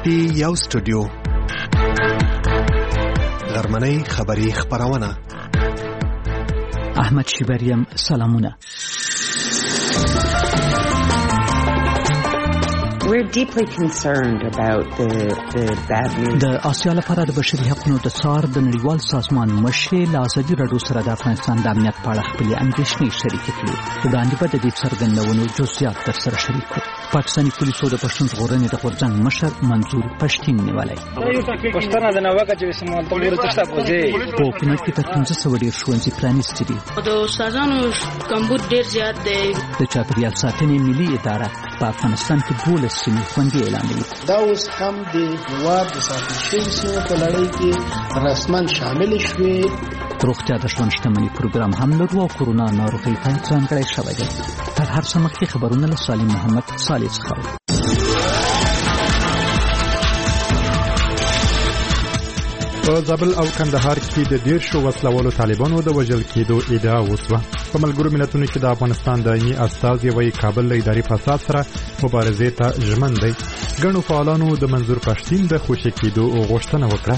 کې یو سټوډیو غرمنۍ خبری خبرونه. احمد شیبریم سلامونه. We're deeply concerned about the bad news. د آسیا لپاره د بشري حقوقو د څار د نړیوال سازمان مشر ازادي راډیو سره د افغانستان د امنیت په اړه خپل اندېښنې شریکې کړې. وړاندې به د دې څرګندونو جزئیات درسره شریک کړو. پاکستاني پولیسو د پښتون ژغورنې د غورځنګ مشر منظور پښتين نیولای. پښتنه د نوګه چې سیمه تلور تشتا کوځي. په کونړ کې تر 1500 ډیر ښوونځي پرانیستي دي. د استادانو کمبود ډیر زیات دی. د چاپیریال ساتنې ملي اداره په افغانستان کې 12 سیمې خوندي اعلانوي. دا اوس هم د هواد د ساتل شویو سیمو په لړۍ کې رسما شامل شوي. روغتیا د ژوند شتمنۍ پروګرام هم لرو او کورونا ناروغۍ ته ځانګړی شوی دی. تر هر څه مخکې خبرونه له سالم محمد صالح څخه. په زابل او کندهار کې د 10 وسلوالو طالبانو د وژل کېدو ادعا وشوه. په ملګرو ملتونو کې د افغانستان دایمي استازی وایي کابل له اداري فساد سره مبارزې ته ژمن دی. ګڼو فعالانو د منظور پښتين د خوشي کېدو غوښتنه وکړه.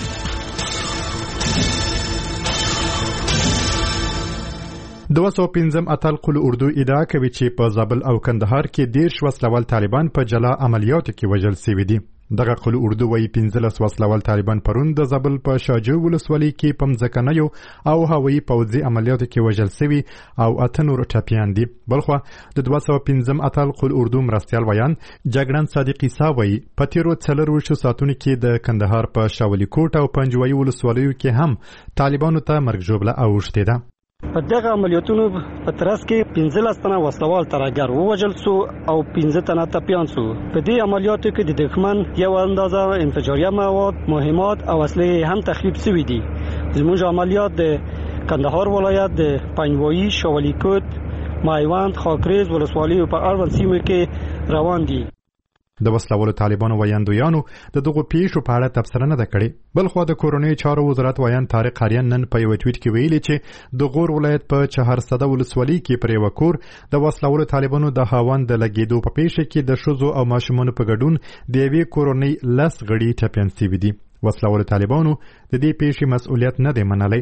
215 اتل قل اردو ادعا کوي چې په زابل او کندهار کې 10 وسلوال طالبان په جلا عملیاتو کې وژل شوي دي. دغه قل اردو وایي 15 وسلوال طالبان پرون د زابل په شاجو ولسوالۍ کې په ځمکنیو او هوایي پوځي عملیاتو کې وژل شوي او اته نور ټپیان دي. بلخو د 215 اتل قل اردو مرستیال ویان جګړن صادق عیسی وایي په تیرو 4 ساعتونو کې د کندهار په شاولي کوټ او پنجوي ولسوالیو کې هم طالبانو ته مرګ ژوبله اوښتې ده. په دغه عملیاتونو په ترڅ کې 15 تنه وسلوال ترهګر ووژل شو او 15 تنه ټپیان شو. په دې عملیاتو کې د دښمن یو اندازه انفجاریه مواد، مهمات او اسلحې هم تخریب شوي دي. زموږ عملیات د کندهار ولایت د پنجوایي، شاولي کوټ، مایوند، خاکریز ولسوالیو په اړوند سیمو کې روان دي. د وسلوالو طالبانو ویاندویانو د دغه پیښو په اړه تبصره نه کړې. بلخو د کورونی چارو وزارت ویان طارق قاریان نن په یو ټویټ کې ویلي چې د غور ولایت په 400 ولسوالۍ کې پر یو کور د وسلوالو طالبانو د هاوند د لګیدو په پیښه کې د شوزو او ماشومانو په ګډون د یوې کورونی لس غړي ټپیان شوي دي. وسلوالو طالبانو د دې پیښې مسؤلیت نه دی منلی.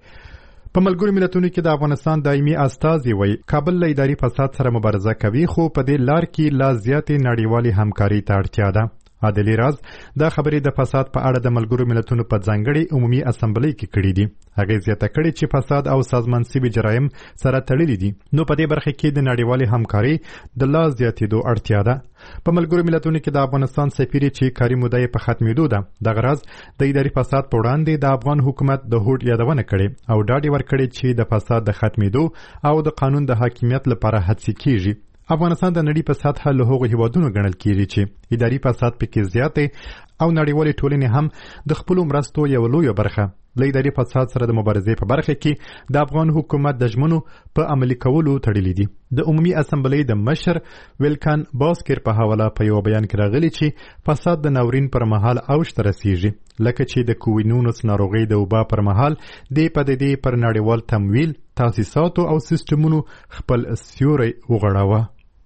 په ملګرو ملتونو کې د افغانستان دایمي استازی وایي کابل له اداري فساد سره مبارزه کوي، خو په دې لار کې لا زیاتې نړیوالې همکاري ته اړتیا ده. عادلي راز دا خبرې د فساد په اړه د ملګرو ملتونو په ځانګړي عمومي اسمبلی کې کړې دي. هغه زیاته کړې چې فساد او سازمانسيبي جرایم سره تړلي دي، نو په دې برخه کې د نړیوالې همکاري د لا زیاتېدو اړتیا ده. په ملګرو ملتونو کې د افغانستان سفیر چې کاري موده په ختمېدو ده، د غرض د اداري فساد په وړاندې د افغان حکومت د هوډ یادونه کړې او ډاډ ورکړي چې د فساد د ختمېدو او د قانون د حاکمیت لپاره هڅې کیږي. افغانستان د نړۍ په سطحه له هغو هیوادونو ګڼل کیږي چې اداري فساد پکې زیاتې او نړیوالې ټولنې هم د خپل مرستو یو لوی برخه له اداري فساد سره د مبارزې په برخه کې د افغان حکومت د ژمنو په عملي کولو تړلې دي. د عمومي اسمبلی د مشر ویلکان باسکر په حواله په یو بیان کې راغلي چې فساد د ناورین پر مهال اوج ته رسیږي، لکه چې د کووینونس ناروغۍ د وبا پر مهال د پدیدې پر نړیوال تمویل، تاسیساتو او سیستمونو خپل سیوری وغړاوه.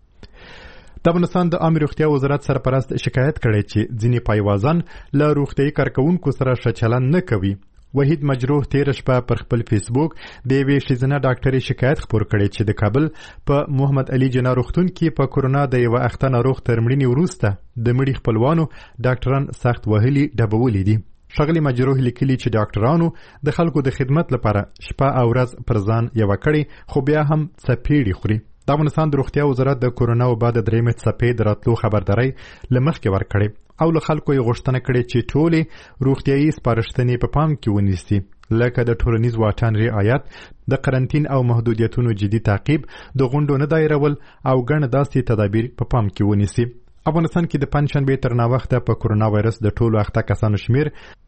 د افغانستان د عامه روغتیا وزارت سرپرست شکایت کړی چې ځینې پایوازان له روغتیايي کارکوونکو سره ښه چلند نه کوي. وحید مجروح تیر شپه پر خپل فیسبوک د یوې ښځینه ډاکټرې شکایت خپور کړی چې د کابل په محمد علي جناح روغتون کې په کورونا د یو اخته ناروغ تر مړینې وروسته د مړي خپلوانو ډاکټران سخت وهلي ډبولي دي. ښاغلي مجروح لیکلي چې ډاکټرانو د خلکو د خدمت لپاره شپه او ورځ پر ځان یوه کړې، خو بیا هم څپېړې خوري. د افغانستان د روغتیا وزارت د کورونا وبا د درېیمې څپې د راتلو خبرداری له مخکې ورکړې او له خلکو یې غوښتنه کړې چې ټولې روغتیايي سپارښتنې په پام کې ونیسي، لکه د ټولنیز واټن رعایت، د قرنطین او محدودیتونو جدي تعقیب، د غونډو نه دایرول او ګڼ داسې تدابیر په پام کې ونیسي. افغانستان کې د پنځشنبې تر ناوخته په کورونا وایرس د ټولو اخته کسانو شمیر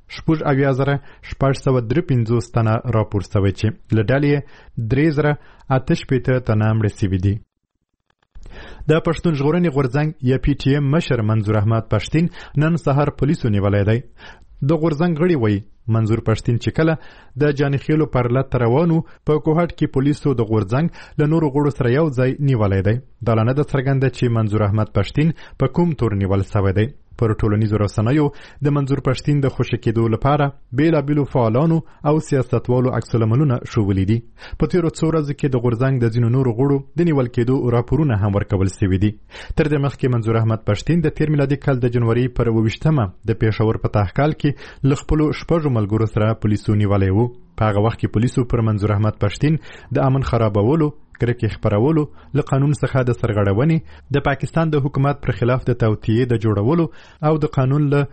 6,653 تنه راپور شوی چې له ډلې 3,088 تنه مړه شوي دي. د پښتون ژغورنې غورځنګ یا پی ټی ایم مشر منظور احمد پښتين نن سهار پولیسو نیولای دی. د غورځنګ غړي وایي منظور پښتين چې کله د جانخیلو پر لټ روانو په کوهټ کې پولیسو د غورځنګ له نورو غړو سره یو ځای نیولای دی. دا لنه د څرګنده چې منظور احمد پښتين په کوم تور نیول شوی دی. پر ټولنیزو رسنیو د منظور پښتین د خوشی کېدو لپاره بیلابیلو فعالانو او سیاستوالو عکس العملونه ښودلي دي. په تیرو څو ورځو کې د غورځنګ د ځینو نورو غړو د نیول کېدو راپورونه هم ورکول شوي دي. تر دې مخکې منظور احمد پښتین د تیر میلادي کال د جنوري پر 28مه د پېښور په تحقیق کې له خپلو 6 ملګرو سره پولیسو نیولی و. په هغه وخت کې پولیسو پر منظور احمد پښتین د امن خرابولو، کرکې خپرولو، له قانون څخه د سرغړونې، د پاکستان د حکومت پر خلاف د توطیې د جوړولو او د قانون له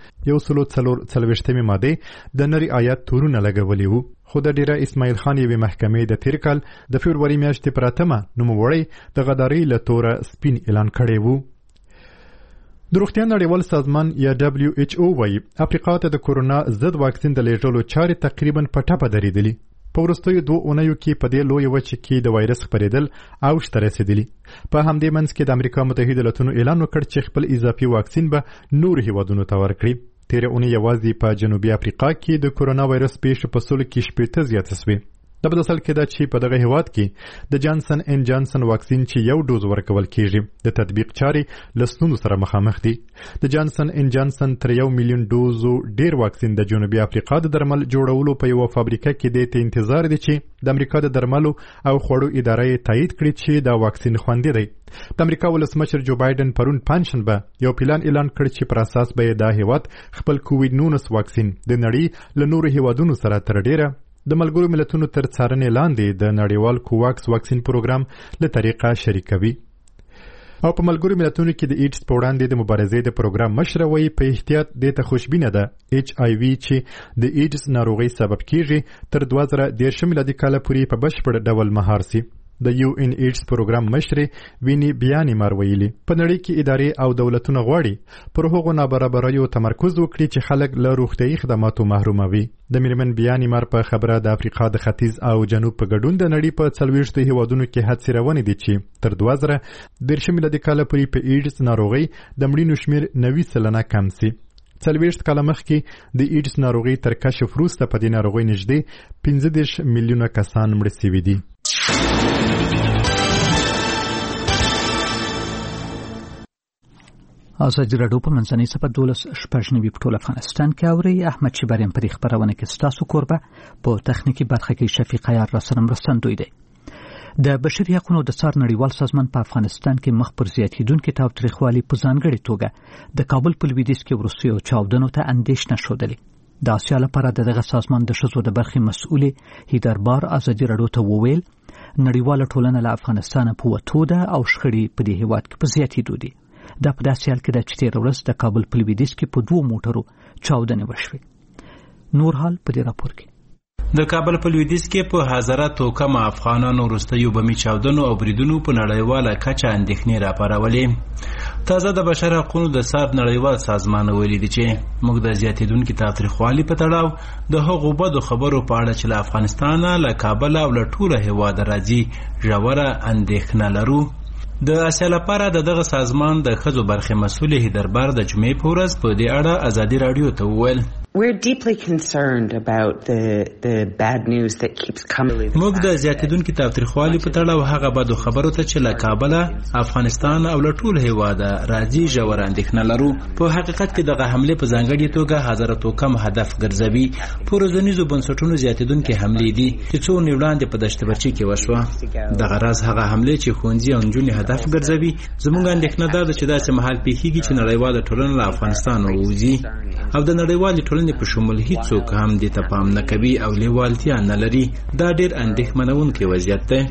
144 مادې د نری آیات تورونه لګولي وو. خو د ډیره اسماعیل خان یوې محکمې د تیر کال د فبروري میاشتې پر 8مه نوموړی د غدارۍ له توره سپین اعلان کړی وو. د روغتیا نړیوال سازمان یا WHO وایي افریقا ته د کورونا ضد واکسین د لیږلو چارې تقریبا په ټپه درېدلي. په وروستیو 2 اونیو کې په دې لویه وچې کې د وایرس خپرېدل اوج ته رسېدلي. په همدې منځ کې د امریکا متحده ایالاتونو اعلان وکړ چې خپل اضافي واکسین به نور هیوادونو ته ورکړي. تېره اونۍ یوازې په جنوبي افریقا کې د کورونا وایرس پیښې په 100 کې 80 زیاتې شوې. د بدسل کې دا چې په دغه هیواد کې د جانسن ان جانسن واکسین چې یو ډوز ورکول کېږي د تطبیق چارې له ستونزو سره مخامخ دي. د جانسن ان جانسن تر 1 میلیون ډوزو ډیر واکسین د جنوبي افریقا د درمل جوړولو په یو فابریکه کې د انتظار دي چې د امریکا د درملو او خوړو ادارې تایید کړي چې دا واکسین خوندي دی. د امریکا ولسمشر جو بایدن پرون پنځشنبه یو پلان اعلان کړ چې پر اساس به دا هیواد خپل کووډ-19 واکسین د نړۍ له نورو هیوادونو سره تر ډیره د ملګرو ملتونو تر څارنې لاندې د نړیوال کوواکس واکسین پروګرام له طریقه شریکوي. او په ملګرو ملتونو کې د ایډز په وړاندې د مبارزې د پروګرام مشر وایي په احتیاط دې ته خوشبینه ده HIV چې د ایډز ناروغۍ سبب کیږي تر 2013 میلادي کال پورې په بشپړ ډول مهار سي. د UN ایډز پروګرام مشر ویني بیانیمار ویلي په نړۍ کې ادارې او دولتونه غواړي پر هغو نابرابریو تمرکز وکړي چې خلک له روغتیايي خدماتو محروموي. د میرمن بیانیمار په خبره د افریقا د ختیځ او جنوب په ګډون د نړۍ په 40 هیوادونو کې هڅې روانې دي چې تر 2013 میلادي کال پورې په ایډز ناروغۍ د مړینو شمیر 90% کم سي. 40 کاله مخکې د ایډز ناروغۍ تر کشف وروسته په دې ناروغۍ نږدې 15 میلیونه کسان مړه شوي دي. ازادي راډیو په منځنۍ سپه 12 په ټول افغانستان کې اوري. احمد شبریم پر خبرونه کې ستاسو کوربه په تخنیکی برخه کې شفیق عیار را سره مرستندوی دی. د بشري حقوقو د څار نړیوال سازمان په افغانستان کې مخ پر زیاتیدونکو تاوتریخوالي په ځانګړي توګه د کابل په لویدیځ کې وروستیو چاودنو ته اندېښنه ښودلې. د آسیا لپاره دغه سازمان د ښځو د برخې مسؤلې هیدربار ازادي راډیو ته وویل نړیواله ټولنه له افغانستان په وتو ده او شخړې په دې هیواد کې په زیاتیدو دي. دا په داسې حال کې ده چې تېره ورځ د کابل په لویدیځ کې په 2 موټرو چاودنې وشوې. نور حال په دې راپور کې. د کابل په لویدیځ کې په هزاراتو کم افغانانو وروستیو بمي چاودنو او بریدونو په نړیواله کچه اندېښنې راپارولې. تازه د بشر حقوقو د څار نړیوال سازمان ویلي دي چې موږ د زیاتیدونکو تاوتریخوالي په تړاو د هغو بدو خبرو په اړه چې له افغانستانه له کابل او له ټوله هیواده راځي ژوره اندېښنه لرو. د آسیا لپاره دغه سازمان د ښځو برخې مسؤل هیدربار د جمعې په ورځ په دې اړه ازادي راډیو ته وویل We're deeply concerned about the bad news that keeps coming. موږ د زیاتیدونکو تاوتریخوالي په تړاو هغه بدو خبرو ته چې له کابل، افغانستان او له ټول هیواده راځي ژوره اندېښنه لرو. په حقیقت کې دغه حمله په ځانګړي توګه هزاراتو کم هدف ګرځوي. په ورځنیزو بنسټونو زیاتیدونکو حملې دي چې څو نیولاندې په دشت برچي کې وشوه. دغه راز هغه حمله چې ښوونځي او نجونې هدف ګرځوي. زموږ اندېښنه ده چې داسې مهال پیښیږي چې نړیواله ټولنه له افغانستان ووځي او د نړیوالې ټولنې په شمول هیڅوک هم دې ته پام نه کوي او لیوالتیا نه لري. دا ډېر اندېښمنونکی وضعیت دی.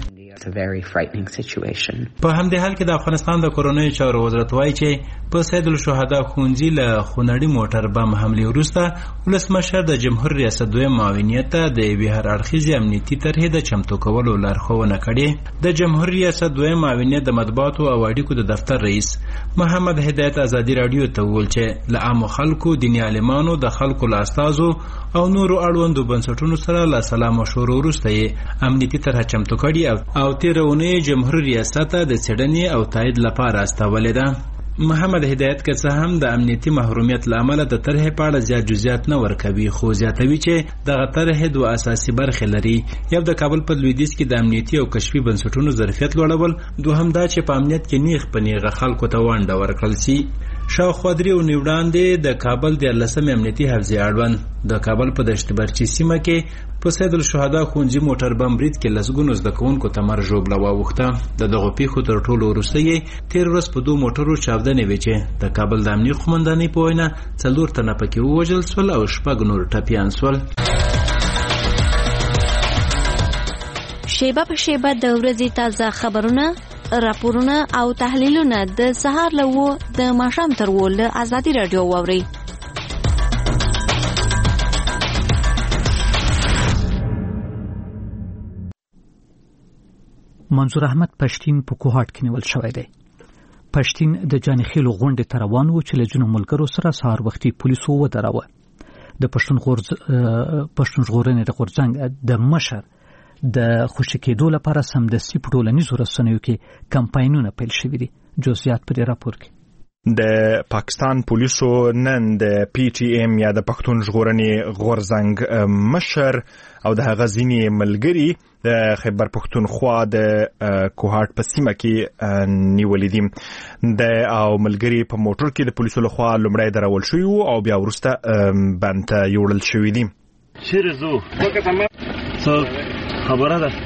په همدې حال کې د افغانستان د کورونایي چارو وزارت وایي چې په سید الشهدا ښوونځي له خونړي موټر بم حملې وروسته ولسمشر د جمهور ریاست دویم معاونیت ته د یوې هر اړخیزې امنیتي طرحې د چمتو کولو لارښوونه کړې. د جمهور ریاست دویم معاونیت د مطبوعاتو او اړیکو د دفتر رئیس محمد هدایت ازادي راډیو ته وویل چې له عامو خلکو، دیني عالمانو، د خلکو له استازو او نورو اړوندو بنسټونو سره له سلا مشورو وروسته یې امنیتي طرحه چمتو کړې او تېره اونۍ جمهور ریاست د څېړنې او تایید لپاره استولې ده. محمد هدایت که څه هم د امنیتي محرومیت له امله د طرحې په اړه زیات جزئیات نه ورکوي، خو زیاتوي چې دغه طرحې 2 اساسي برخې لري. یو د کابل په لویدیځ کې د امنیتي او کشفي بنسټونو ظرفیت لوړول، دوهم دا چې په امنیت کې نیغ په نیغه خلکو ته ونډه ورکړل شي. شاوخوا 3 اونۍ وړاندې د کابل د 14 امنیتي حفظې اړوند د کابل په دشت برچي سیمه کې په سید الشهدا ښوونځي موټر بم برید کې لسګونو زده کوونکو ته مرګ ژوبله واوښته. د دغو پیښو تر ټولو وروسته یې تېره ورځ په 2 موټرو چاودنې وې چې د کابل د امنیې قومندانۍ په وینا 4 تنه پکې ووژل سول او 6 نور ټپیان سول. شیبه په شیبه د ورځې تازه خبرونه، راپورونه او تحلیلونه د سهار له 9 د ماښام تر 10 له ازادي رادیو واورئ. منظور احمد پښتين په کوهاټ کې نیول شوی دی. پښتين د جانخیلو غونډې ته روان و چې له ځینو ملګرو سره سهار وختي پولیسو ودراوه. د پښتون ژغورنې د غورځنګ د مشر د خوشی کېدو لپاره سمدستي په ټولنیزو رسنیو کې کمپاینونه پیل شوي دي. جزئیات په دې راپور کې. د پاکستان پولیسو نن د پی ټی ایم یا د پښتون ژغورنې غورځنګ مشر او د هغه ځینې ملګري د خیبر پښتونخوا د کوهاټ په سیمه کې نیولې دي. او ملګري په موټر کې د پولیسو لخوا لومړی درول شوي او بیا وروسته بند ته یوړل شوي دي. چیرې ځو؟ خبره ده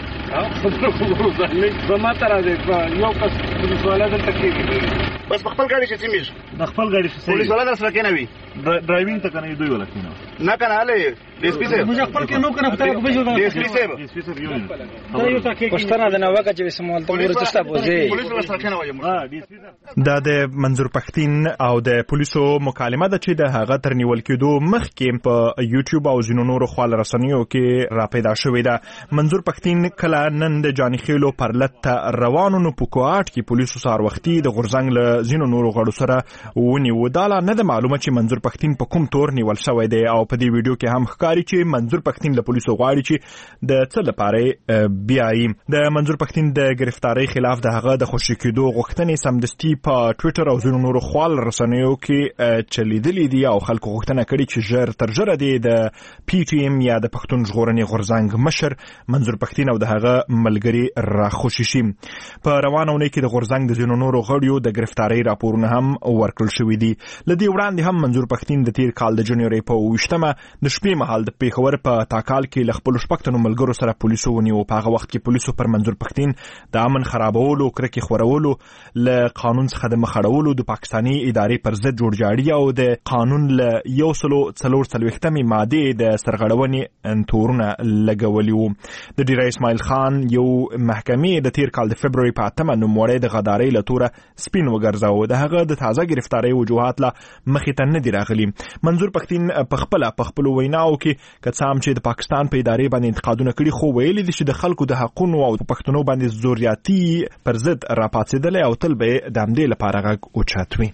زما ته راځي یو کس پولیس والا دلته کېږي بس په خپل ګاډي کې چیمیږي د خپل ګاډي پولیس والا در سره کېنوي ډرایوینګ ته کنه دوی ولا کېنو نه کنه هله ډي اس پي صاحب موږ خپل کې نو کنه په بجو ډي اس پي صاحب یو پښتنه د نوکه چې سمول ته ورته تاسو پولیس والا سره کېنوي ډي اس پي صاحب د منظور پښتين او د پولیسو مکالمه ده چې د هغه تر نیول کېدو مخکې په یوټیوب او ځینو نورو خپل رسنیو کې را پیدا شوې ده. منظور پښتين کله نن د جانخیلو پر لټ روانو نو په کوهاټ کې پولیسو سهار وختي د غورځنګ له ځینو نورو غړو سره ونیو. دا لا نه د معلومه چې منظور پښتين په کوم تور نیول شوی دی او په دې ویډیو کې هم ښکاري چې منظور پښتين له پولیسو غواړي چې د څه لپاره بیایي. د منظور پښتين د گرفتاری خلاف د هغه د خوشی کېدو غوښتنې سمدستي په ټوئیټر او ځینو نورو خپل رسنیو کې چلیدلې دي او خلکو غوښتنه کړې چې ژر تر ژره د پی ټی ایم یا د پښتون ژغورنې غورځنګ مشر منظور پښتين او د هغه ملګري راخوشي شي. په روانه ونې کې د غورځنګ د ځینو نورو غړیو د گرفتاری راپورونه هم ورکړل شوي دي. لدې وړاندې هم منظور پښتين د تیر کال د جنوري په 28مه د شپې مهال د پیښور په تاکال کې ل خپل شپږ ملګرو سره پولیسو ونیو. په هغه وخت کې پولیسو پر منظور پښتين د امن خرابولو، کرکې خورولو، ل قانون څخه د مخړولو، د پاکستاني ادارې پر ضد جوړجاړي او د قانون ل 144 ماده د سرغړونې تورونه لګولي وو. د ډیر اسماعیل خان یو محکمې د تیر کال د فبرवरी په 8مه نوموړی د غدارۍ له توره سپین وګرځاوه. د هغه د تازه گرفتاری وجوهات لا مخې ته نه دي راغلي. منظور پښتين په خپل ویناو کې کڅام چې د پاکستان په ادارې باندې انتقادونه کړي خو ویلي دي چې د خلکو د حقونو او پښتنو باندې زوریاتي پر ضد راپاتېدل او تل به د همدې لپاره غږ اوچتوي.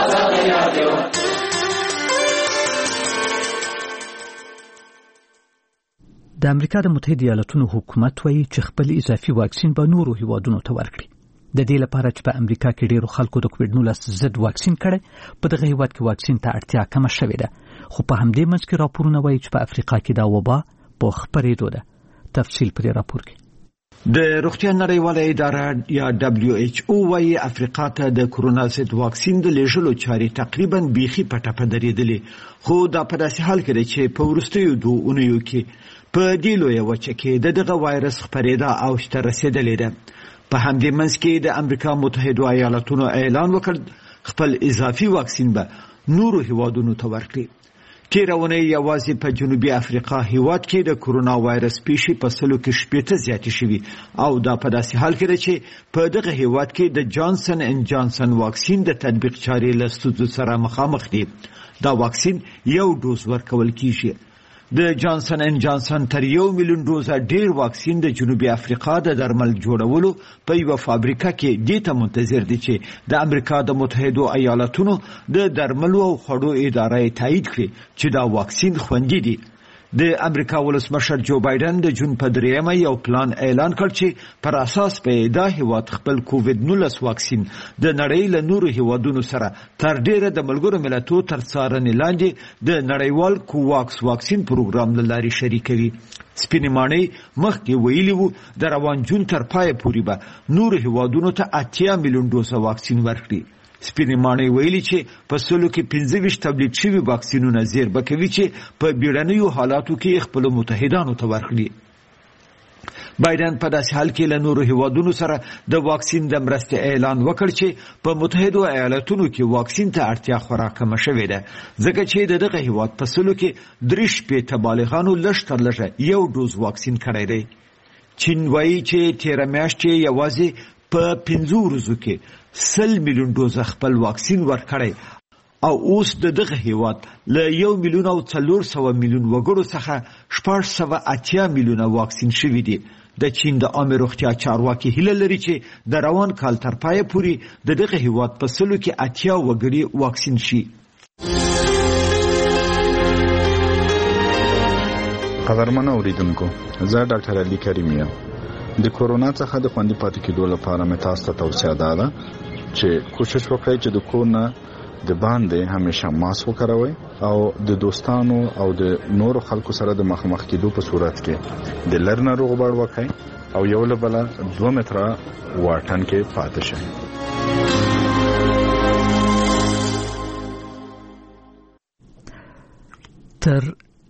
د امریکا د متحده ایالاتونو حکومت وایي چې خپل اضافي واکسین به نورو هیوادونو ته ورکړي. د دې لپاره چې په امریکا کې ډیرو خلکو د کووډ-19 ضد واکسین کړي، په دغه هیواد کې واکسین ته اړتیا کمه شوې ده. خو په همدې منځ کې راپورونه وایي چې په افریقا کې دا وبا په خپرېدو ده. تفصیل په دې راپور کې. د روغتیا نړیواله اداره یا WHO وايي افریقا ته د کورونا ضد واکسین د لېږلو چارې تقریبا بیخي پټه پدرېدلې. خو دا په داسې حال کې ده چې په وروستیو 2 اونیو کې په دې لویه وچه کې دغه وایرس خپرېدا او شته رسېدلې ده. په همدې منځ کې د امریکا متحده ایالاتونو اعلان وکړ خپل اضافي واکسین به نورو هیوادونو ته ورکړي. تیرونه یوازې په جنوبي افریقا هیواد کې د کورونا وایرس پیښې په سلو کې 70 زیاتې شوي او دا په داسې حال کې ده چې په دغه هیواد کې د جانسن اند جانسن واکسین د تطبیق چارې له ستونزو سره مخامخ دي. دا واکسین یو ډوز ورکول کیږي. د جانسن اند جانسن تر 1 میلیون ډوزه ډیر واکسین د جنوبي افریقا د درمل جوړولو په یو فابریکه کې د ته منتظر دي چې د امریکا د متحده ایالاتونو د درملو او خوړو ادارې تایید کړي چې دا واکسین خوندي دي. د امریکا ولسمشر جو بایدن د جون په 3مه یو پلان اعلان کړ چې پر اساس په دا هیواد خپل کووډ-19 واکسین د نړۍ له نورو هیوادونو سره تر ډیره د ملګرو ملتونو تر څارنې لاندې د نړیوال کوواکس واکسین پروګرام لاري شریکوي. سپینمانه مخکې ویلي وو د روان جون تر پای پورې به نورو هیوادونو ته 8 میلیون ډوزه واکسین ورکړي. سپینې ماڼۍ ویلي چې په سلو کې 25 تولید شوي واکسینونه زیربه کوي چې په بیړنیو حالاتو کې خپلو متحدانو ته ورکړي. بایدن په داسې حال کې له نورو هیوادونو سره د واکسین د مرستې اعلان وکړ چې په متحدو ایالتونو کې واکسین ته اړتیا خورا کمه شوې ده، ځکه چې دغه هیواد په سلو کې 63 بالغانو لږ تر لږه یو ډوز واکسین کړی دی. چین وایي چې تېره میاشت کې یوازې په 5 ورځو کې 100 میلیون ډوز خپل واکسین ورکړی او اوس دغه هیواد له 1 میلیون او 400 میلیون وګړو څخه 680 میلیونه واکسین شوي دي. د چین د عامه روغتیا چارواکي هیله لري چې د روان کال تر پایه پورې دغه هیواد په سلو کې 80 وګړي واکسین شي. قدرمن اوریدونکو، زه ډاکټر علي کریم یم. د کورونا څخه د خوندي پاتې کېدو لپاره مې تاسو ته توصیه ده چې کوشش وکړئ چې د کورونه د باندې همیشه ماسک وکاروئ او د دوستانو او د نورو خلکو سره د مخامخ کېدو په صورت کې د لرنه روغبړ وکړئ او یو له بله 2 متره واټن کې پاتې شئ. تر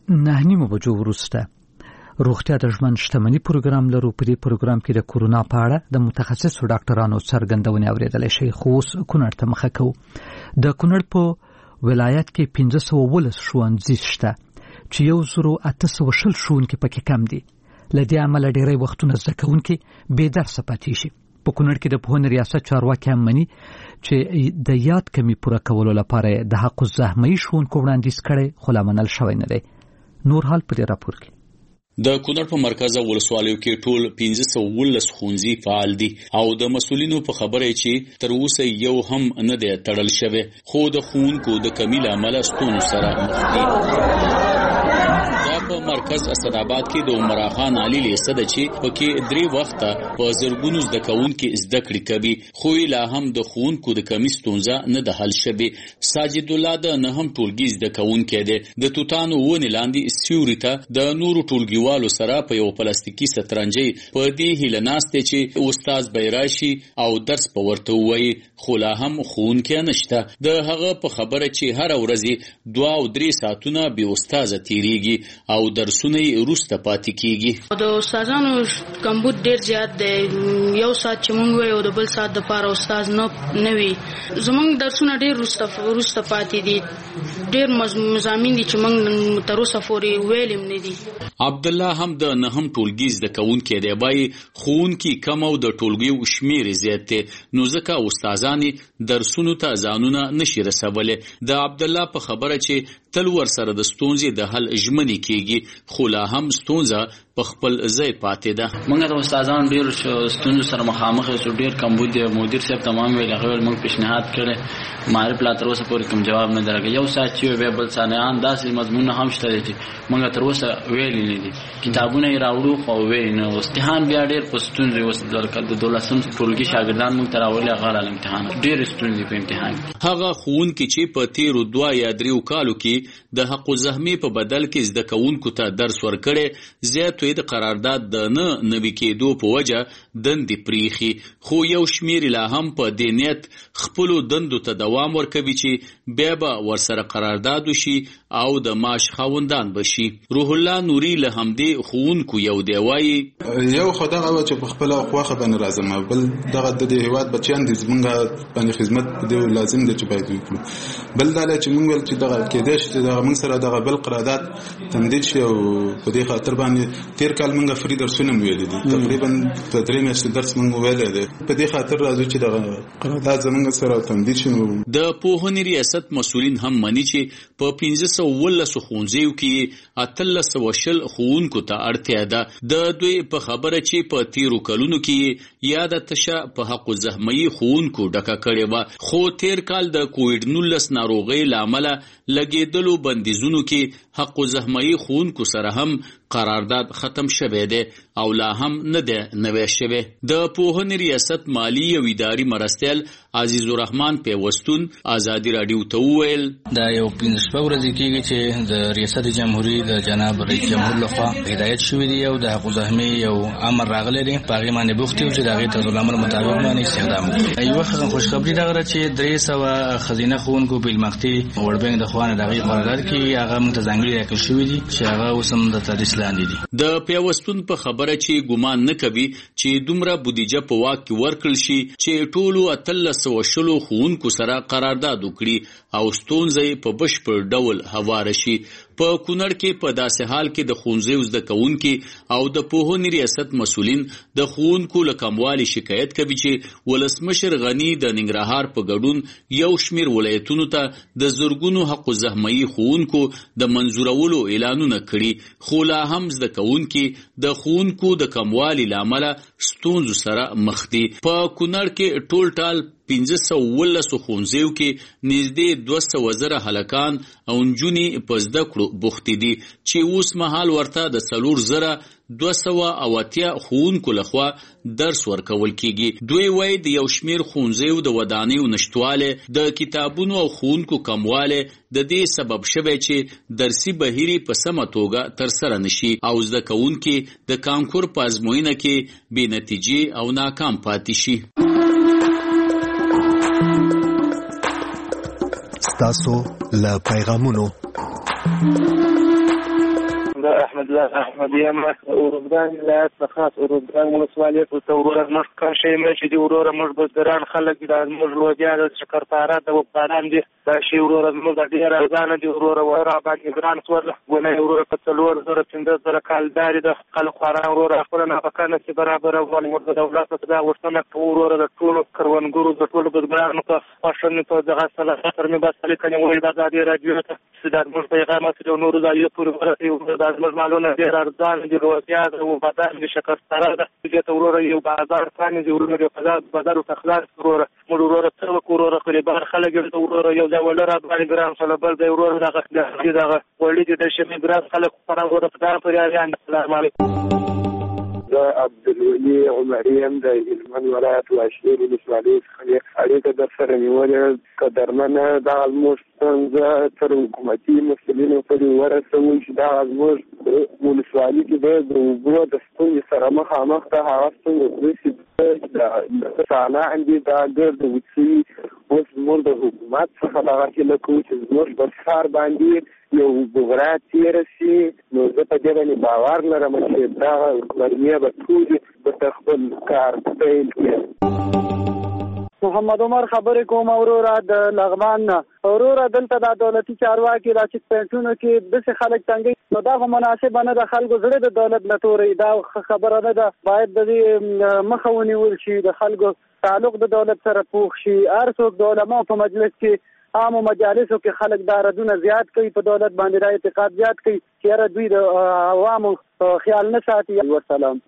9 بجو وروسته روغتیا د ژوند شتمنۍ پروګرام لرو. په دې پروګرام کې د کورونا په اړه د متخصصو ډاکټرانو څرګندونې اورېدلی شئ. خو اوس کونړ ته مخه کوو. د کونړ په ولایت کې 1519 ښوونځي شته چې 1820 ښوونکي پکې کم دي. له دې امله ډېری وختونه زده کوونکي بې درسه پاتې شي. په کونړ کې د پوهنې ریاست چارواکي هم مني چې د یاد کمی پوره کولو لپاره د حق الزحمه ښوونکو وړاندیز کړی، خو لا منل شوی نه دی. نور حال په دې راپور کې. د کونړ په مرکز ولسوالیو کې ټول 1519 ښوونځي فعال دي او د مسؤلینو په خبره چې تر اوسه یو هم نه دی تړل شوی، خو د ښوونکو د کمی له امله ستونزو سره مخ دي. دا په مرکز اسداباد کې د عمر خان علي لیسه ده چې پکې 3 وخته په زرګونو زده کوونکي زده کړې کوي، خو لا هم د ښوونکو د کمی ستونزه نه ده حل شوې. ساجد الله د نهم ټولګي زده کوونکی دی. د توتانو ونې لاندې سیوري ته د نورو ټولګیوالو سره په یو پلاستیکي سترنجۍ په دې هیله ناست دی چې استاد به راشي او درس به ورته ووایي، خو لا هم ښوونکی نشته. د هغه په خبره چې هره ورځ 2 او 3 ساعتونه بې استاده تیریږي او درسونه یې وروسته پاتې کیږي. د استادانو کمبود ډیر زیات دی. یو ساعت چې مونږ وایو د بل ساعت دپاره استاد نه وي. زمونږ درسونه ډیر وروسته پاتې دي. ډیر مضامین دي چې مونږ تر اوسه پورې ویل هم نه دي. عبدالله هم د نهم ټولګي زده کوونکی دی. وایي ښوونکي کم او د ټولګیو شمیر زیات دی، نو ځکه استادان درسونو ته ځانونه نشي رسولی. د عبدالله په خبره چې تل ورسره د ستونزې د حل ژمنې کیږي، خو لا هم ستونزه په خپل ځای پاتې ده. موږ د استادانو ډیر ستونزو سره مخامخ یو، ډیر کمبود دی. مدیر صاحب تمام ویل هغه موږ پیشنهاد کړی، معرف لا تر اوسه پورې کوم جواب نه درکړ. یو ساعت چې به بل ثانیان داسې مضمون هم شته چې موږ تر اوسه ویل نه دي. کتابونه یې راوړو خو ویل نه. امتحان بیا ډیر په ستونزې اوس د 12 ټولګي شاګردان موږ تراولې غواړل امتحان ډیر ستونزې په امتحان. هغه ښوونکي چې په تیرو 2 یا 3 کالو کې د حق الزحمه په بدل کې زده کوونکو ته درس ورکړي، زیات د قرارداد د نه نوي کېدو په وجه دندې پریخي، خو یو شمیر لا هم په دې نیت خپلو دندو ته دوام ورکوي چې بیا به ورسره قرارداد وشي او د معاش خاوندان بشي. روح الله نوري له همدې ښوونکو یو دی. وایي یو خو دغه چې په خپله خواښه باندې راځم، بل دغه د دې هېواد بچیان دي زمونږ باندې خدمت دې لازم دی چې باید وکړو. بل دا چې مونږ ویل چې دغه کېدای شي چې دغه مونږ سره دغه بل قرارداد تمدید شي او په دې خاطر باندې تیر کال مونږ فری درسونه ویلي دي. تقریبا په 3 میاشتې درس مونږ ویلی دی. په دې خاطر راځو چې دغه قرارداد زمونږ سره تمدید شي. د پوهنې ریاست مسؤلین هم مني چې په 1519 ښوونځیو کې 1820 ښوونکو ته اړتیا ده. د دوی په خبره چې په تیرو کلونو کې یاده تشه په حق الزحمه ښوونکو ډکه کړې وه، خو تیر کال د کووډ-19 ناروغۍ له امله لګېدلو بندیزونو کې حق الزحمه ښوونکو سره هم قرارداد ختم شوی دی. او لا هم نه ده نوې شوی. د پوهنې ریاست مالی او اداري مرستیال عزیز الرحمن پیوستون ازادي رادیو ته وویل دا یو 15 ورځې کېږي چې د ریاست جمهوریت د جناب رئیس جمهور لخوا هدایت شوی دی او د حقوق زحمي یو امر راغلی دی په هغه باندې بوختي چې د هغه طرز العمل مطابق باندې استخدام وکړي. یو خوشخبری دا غره چې 300 خزینه خوونکو په المختي وربنګ د خوانه دغه قرارداد کې هغه متزنګړي راکړل شوی دي چې هغه اوسم د تدریس لاندې دي. د پیوستون په خبره چې ګمان نه کوي چې دومره بودیجه په واک کې ورکړل شي چې ټولو 1300 خوونکو سره قرارداد وکړي او ستونزې په بشپړ ډول هوار شي. په کونړ کې په داسې حال کې د ښوونځیو زده کوونکي او د پوهنې ریاست مسؤلین د ښوونکو له کموالي شکایت کوي چې ولسمشر غني د ننګرهار په ګډون یو شمېر ولایتونو ته د زرګونو حق زحمي ښوونکو د منظورولو اعلانونه کړي، خو لا هم زده کوونکي د ښوونکو د کموالي له امله ستونزو سره مخ دي. په کونړ کې ټول ټال 1519 ښوونځیو کې نږدې 200,000 هلکان او نجونې په زده کړو بوختي دي چې اوس مهال ورته د 4,280 ښوونکو لخوا درس ورکول کیږي. دوی وایي د یو شمېر ښوونځیو د ودانیو نشټواله، د کتابونو او ښوونکو کمواله د دې سبب شوی چې درسي بهیري په سمه توګه ترسره نشي او زده کوونکي د کانکور په ازموینه کې بې نتیجې او ناکام پاتې شي. ستاسو له پیغامونو احمد الله احمدی اورودان ولایت څخه اورودان ولسوالۍ ته ورور مخ کار شي چې دی ورور مخ بزګران خلک د مخ لوبیا د شکرپاره د وپاران دي دا شی ورور مخ د ډیر ارزانه دی ورور ورا باندې ګران سور غونه ورور په څلور زره 15 کالداري د خلک خوران ورور خپل نه پکانه چې برابر ول مرده دولت ته دا ورته ورور د ټول کروندګرو د ټول بزګرانو په فاشن په دغه سره تر مې بس لیکنه وایي د ازادي رادیو ته سیدار مخ پیغامات د نور ځایو پورې ورته د معلومه ډیر ارزان دي روزیا او بدل د شکر سره د دې ورور یو بازار ثاني دی ورور په بازار او تخلاص ورور ورور څو ورور خپل بار خلک د ورور یو ځای ولر باندې ګرام سره بل دی ورور دغه ولې د شمه ګرام خلک پر ورور په دار پر یان. السلام علیکم. عبد الولي عمریم د هلمند ولایت واشیر ولسوالۍ څخه اړیکه در سره نیولې قدرمنه د الموس څنګه تر حکومتي مسؤلینو پورې ورسوي چې دا الموس ولسوالۍ کې د اوبو د ستونزې سره مخامخ ده. هغه ستونزې د سانه عندي دا ګرد وڅي اوس موږ د حکومت څخه دغه هیله کوو چې زموږ په ښار باندې یو بغرا تېره شي. نو زه په دې باندې باور لرم چې دغه مرمۍ به ټولې به خپل کار پیل کړي. محمد عمر خبرې کوم وروره د لغمان نه. وروره دلته د دولتي چارواکي د چیک پوینټونو کې داسې خلک تنګي نو دا خو مناسبه نه ده. خلکو زړه د دولت له تورې دا خبره نه ده. باید د دې مخه ونیول شي، د خلکو تعلق د دولت سره پوخ شي. هر څوک د علماو په مجلس کې عامو مجالسو کې خلک دا ردونه زیات کوي، په دولت باندې دا اعتقاد زیات کوي چې یاره دوی د عوامو خیال نه ساتي. والسلام.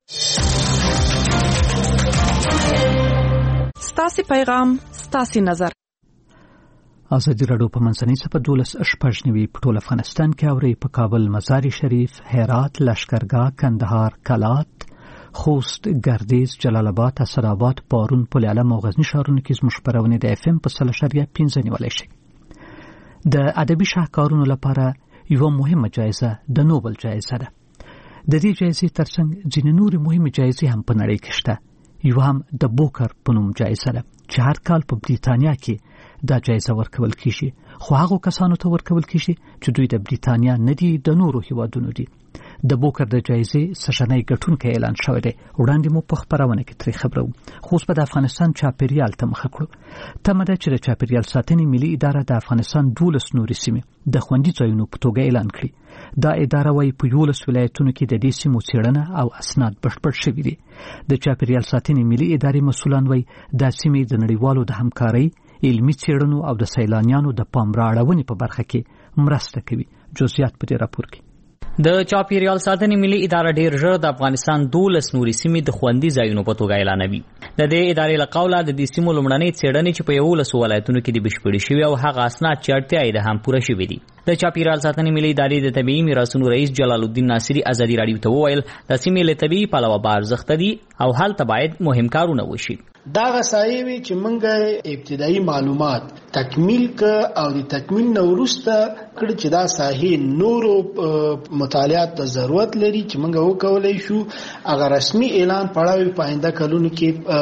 ستاسو پیغام ستاسو نظر. ازادي راډیو په منځنۍ صفحه 12 په ټول افغانستان کې اوري. په کابل، مزار شریف، هرات، لشکرګاه، کندهار، کلات، خوست، گردیز، جلال آباد، اسداباد، پارون، پل علم او غزنی ښارونو کې زموږ خبرونه د FM په 3.5 نیولای شي. د ادبي شاهکارونو لپاره یو مهمه جایزه د نوبل جایزه ده. د دې جایزې ترڅنګ ځینې نورې مهمې جایزې هم په نړۍ کې شته. یو هم د بوکر په نوم جایزه ده چې هر کال په بریتانیا کې دا جایزه ورکول کیږي، خو هغه کسانو ته ورکول کیږي چې دوی د بریتانیا نه دي، د نورو هیوادونو دي. د بوکر د جایزې سشنۍ ګټونکی اعلان شوی دی. وړاندې مو په خبرونه کې ترې خبرو. خو اوس په د افغانستان چاپیریال ته مخه کړو. تمه ده چې د چاپیریال ساتنې ملي اداره د افغانستان 12 نورې سیمې د خوندي ځایونو په توګه اعلان کړي. دا اداره وايي په 11 ولایتونو کې د دې سیمو څېړنه او اسناد بشپړ شوي دي. د چاپیریال ساتنې ملي ادارې مسؤلان وايي دا سیمې د نړیوالو د همکارۍ، علمي څېړنو او د سیلانیانو د پام رااړونې په برخه کې مرسته کوي. جزئیات په دې راپور کې. د چاپیریال ساتنې ملي اداره ډیر ژر د افغانستان 12 نوري سیمې د خوندي ځایونو په توګه اعلانوي. د دې ادارې له قوله د دې سیمو لومړنۍ څېړنې چې په 11 ولایتونو کې د بشپړې شوې او هغه اسناد چې اړتیا یې ده هم پوره شوي دي. د چاپیریال ساتنې ملي ادارې د طبیعي میراثونو رئیس جلال الدین ناصری ازادي راډیو ته وویل د سیمې له طبیعي پلوه بارزښته دي او هلته باید مهم کارونه وشي. دا غسایي وی چې موږ ابتدایي معلومات تکمیل ک او د تکمیل نو وروسته کړ چې دا ساحې نورو مطالعات ته ضرورت لري چې موږ وکولای شو هغه رسمي اعلان پړاوي پاینده کلونو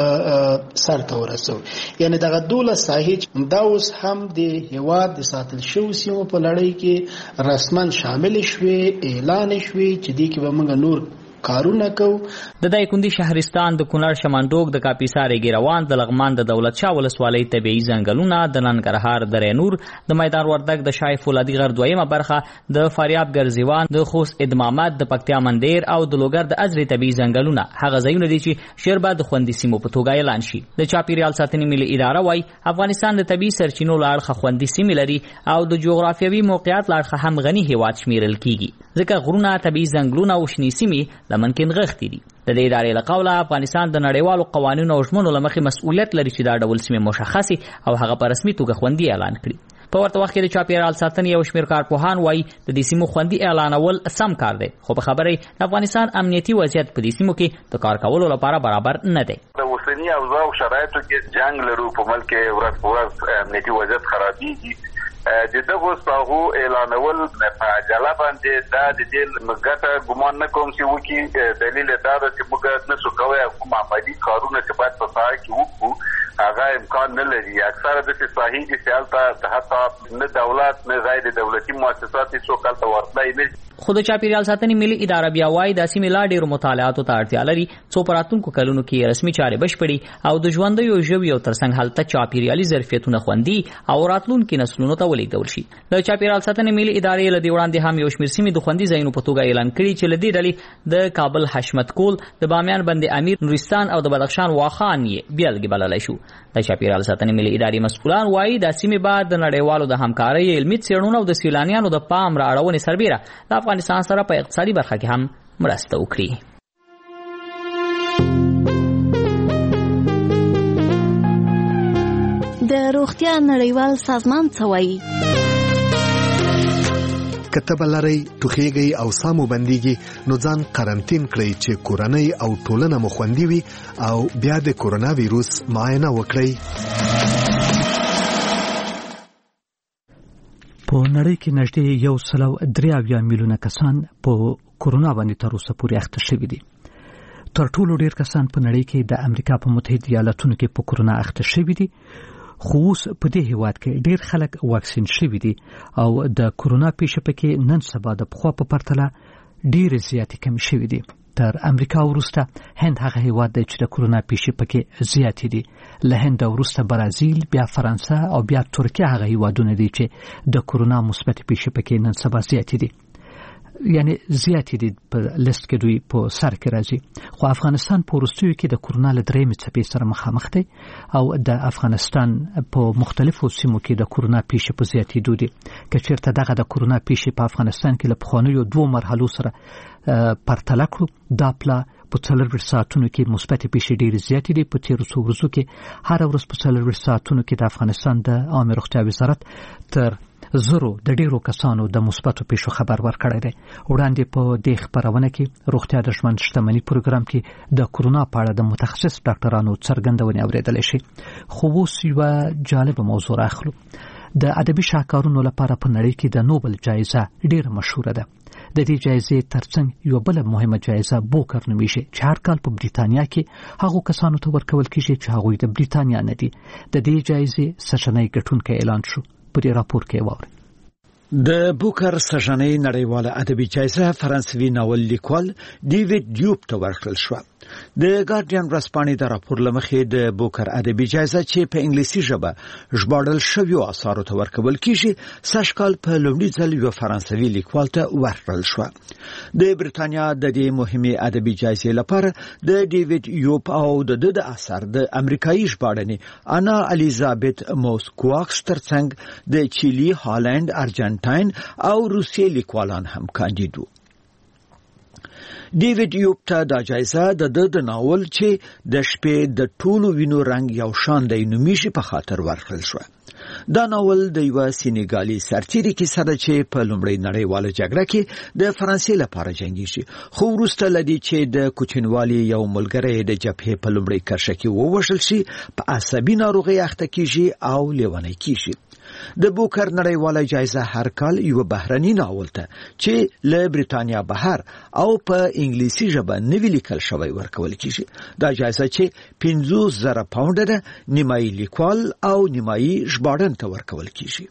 کې سر ته ورسو. یعنی دا 12 ساحې دا اوس هم د هواد د ساتل شو سیمو په لړۍ کې رسمن شامل شوي اعلان شوي چې دې کې به موږ نور کارونه کو. د دایکندي شهرستان د کونړ شمندوق د کاپیسار ګیروان د لغمان د دولت شاه ولسوالۍ طبيعي ځنګلونه د ننګرهار د رینور د میدان وردګ د شای فولادي غر دویمه برخه د فاریاب ګرزیوان د خوست ادمامات د پکتیا مندیر او د لوګر د ازري طبيعي ځنګلونه هغه ځایونه دي چې شربا د خوندي سیمو په توګه اعلان شي. د چاپیریال ساتنې ملي اداره وايي افغانستان د طبيعي سرچینو لاړه خوندي سیمې لري او د جغرافیوي موقعیت لاړه هم غني هیواد شمیرل کیږي ځکه غرونه طبيعي ځنګلونه او شنې سیمې لمنکن غښتې دي. د دې ادارې له قوله افغانستان د نړیوالو قوانینو او ژمنو له مخې مسؤلیت لري چې دا ډول سیمې مشخصي او هغه په رسمي توګه خوندي اعلان کړي. په ورته وخت کې د چاپیریال ساتنې یو شمېر کارپوهان وایي د دې سیمو خوندي اعلانول سم کار دی خو په خبره د افغانستان امنیتي وضعیت په دې سیمو کې د کار کولو لپاره برابر نه دی. د اوسني اوضاع او شرایطو کې جنگ لرو په ملک کې ورځ په ورځ امنیتي وضعیت خرابېږي. د دغه ساغو اعلانول په عجله باندې دا د دې مګټه ګمان نه کوم چې وکي دلیل دا ده چې موږ نسو کوی کوم عملي کارونه چې باید په ساحه کې وکړو هغه امکان نه لري. اکثره د صحیح دي چې حتی نه دولت نه غیر دولتي مؤسسات هیڅ کال ته ورتلای نه. خو د چاپیریال ساتنې ملي اداره بیا وایي د سیمې لا ډېرو مطالعاتو ته اړتیا لري څو په راتلونکو کلونو کې رسمي چارې بشپړي او د ژوندیو ژویو ترڅنګ هلته چاپیریالي ظرفیتونه خوندي او راتلونکي نسلونو ته ولیږدول شي. د چاپیریال ساتنې ملي ادارې له دې وړاندې هم یو شمېر سیمې د خوندي ځایونو په توګه اعلان کړي چې له دې ډلې د کابل حشمت کول د بامیان بند امیر نورستان او د بدخشان واخان یې بیلګې بللی شو. د چاپیریال ساتنې ملي ادارې مسؤلان وایي دا سیمې بعد د نړیوالو د همکارۍ علمي څېړنو او د سیلانیانو د پام رااړونې سربیره د افغانستان سره په اقتصادي برخه کې هم مرسته وکړي. د روغتیا نړیوال سازمان څه وایي؟ کتب لري توخیږي او سامو بنديږي نو ځان قرنټین کړئ چې کورنۍ او ټولنه مو خوندي وي او بیا د کورونا وایروس معاینه وکړئ. په نړۍ کې نږدې 1.3 میلیونه کسان په کورونا باندې تر اوسه پورې اخته شوي دي. تر ټولو ډیر کسان په نړۍ کې د امریکا په متحده ایالاتونو کې په کورونا اخته شوي دي. خو اوس په دې هیواد کې ډیر خلک واکسین شوي دي او د کورونا پیښې پکې نن سبا د پخوا په پرتله ډیر زیاتې کم شوي دي. تر امریکا وروسته هند هغه هیواد دی چې د کورونا پیښې پکې زیاتې دي. له هند وروسته برازیل، بیا فرانسه او بیا ترکیه هغه هیوادونه دي چې د کورونا مثبت پیښې پکې نن سبا زیاتې دي. یعنی زیاتې دي په لیست کې دوی په سر کې راځي. خو افغانستان په وروستیو کې د کورونا له درېیمې څپې سره مخامخ دی او د افغانستان په مختلفو سیمو کې د کورونا پیښې په زیاتېدو دي. که چېرته دغه د کورونا پیښې په افغانستان کې له پخوانیو 2 مرحلو سره پرتله کړو دا پلا په 24 ساعتونو کې مثبت پیښې ډېرې زیاتې دي. په تېرو څو ورځو کې هر ورځ په 24 ساعتونو کې د افغانستان د عامه روغتیا وزارت تر زرو د ډیرو کسانو د مثبتو پیښو خبر ورکړی دی. وړاندې په دې خبرونه کې روغتیا د ژوند شتمنۍ پروګرام کې د کورونا په اړه د متخصص ډاکټرانو څرګندونې اورېدلی شي. خو اوس یوه جالبه موضوع راخلو. د ادبي شاهکارونو لپاره په نړۍ کې د نوبل جایزه ډیره مشهوره ده. د دې جایزې ترڅنګ یو بل مهمه جایزه بوکر نومیږي چې هر کال په بریتانیا کې هغو کسانو ته ورکول کیږي چې هغوی د بریتانیا نه دي. د دې جایزې سشنۍ ګټونکی اعلان شو. په دې راپور کې واورئ. د بوکر سشنۍ نړیواله ادبي جایزه فرانسوي ناول لیکوال ډیوډ ډیوب ته ورکړل شوه. د ګارډین ورځپاڼې د راپور له مخې د بوکر ادبي جایزه چې په انګلیسي ژبه ژباړل شویو اثارو ته ورکول کیږي سږکال په لومړي ځل یو فرانسوي لیکوال ته ورکړل شوه. د بریتانیا د دې مهمې ادبي جایزې لپاره د ډیوډ ډیوب او د اثر د امریکایي ژباړنې انا الیزابت موسکواکس ترڅنګ د چیلي، هالند، ارجنټاین او روسیې لیکوالان هم کاندید وو. ډیوډ یوب ته دا جایزه د ناول چې د شپې د ټولو وینو رنگ یو شان دی نومیږي په خاطر ورکړل شو. دا ناول د یو سینګالي سرتیري کیسه ده چې په لومړۍ نړیواله جګړه کې د فرانسې لپاره جنگیږي، خو وروسته لدی چې د کوچنوالي یو ملګری د جبهې په لومړۍ کرښه کې ووژل شي، په عصبي ناروغي اخته کیږي او لیونی کیږي. د بوکر نړیواله جایزه هر کال یو بهرني ناول ته چې له بریتانیا بهر او په انګلیسي ژبه نوی لیکل شوی ورکول کیږي. دا جایزه چې 50,000 پاونډ ده، نیمایي لیکوال او نیمایي ژباړن ته ورکول کیږي.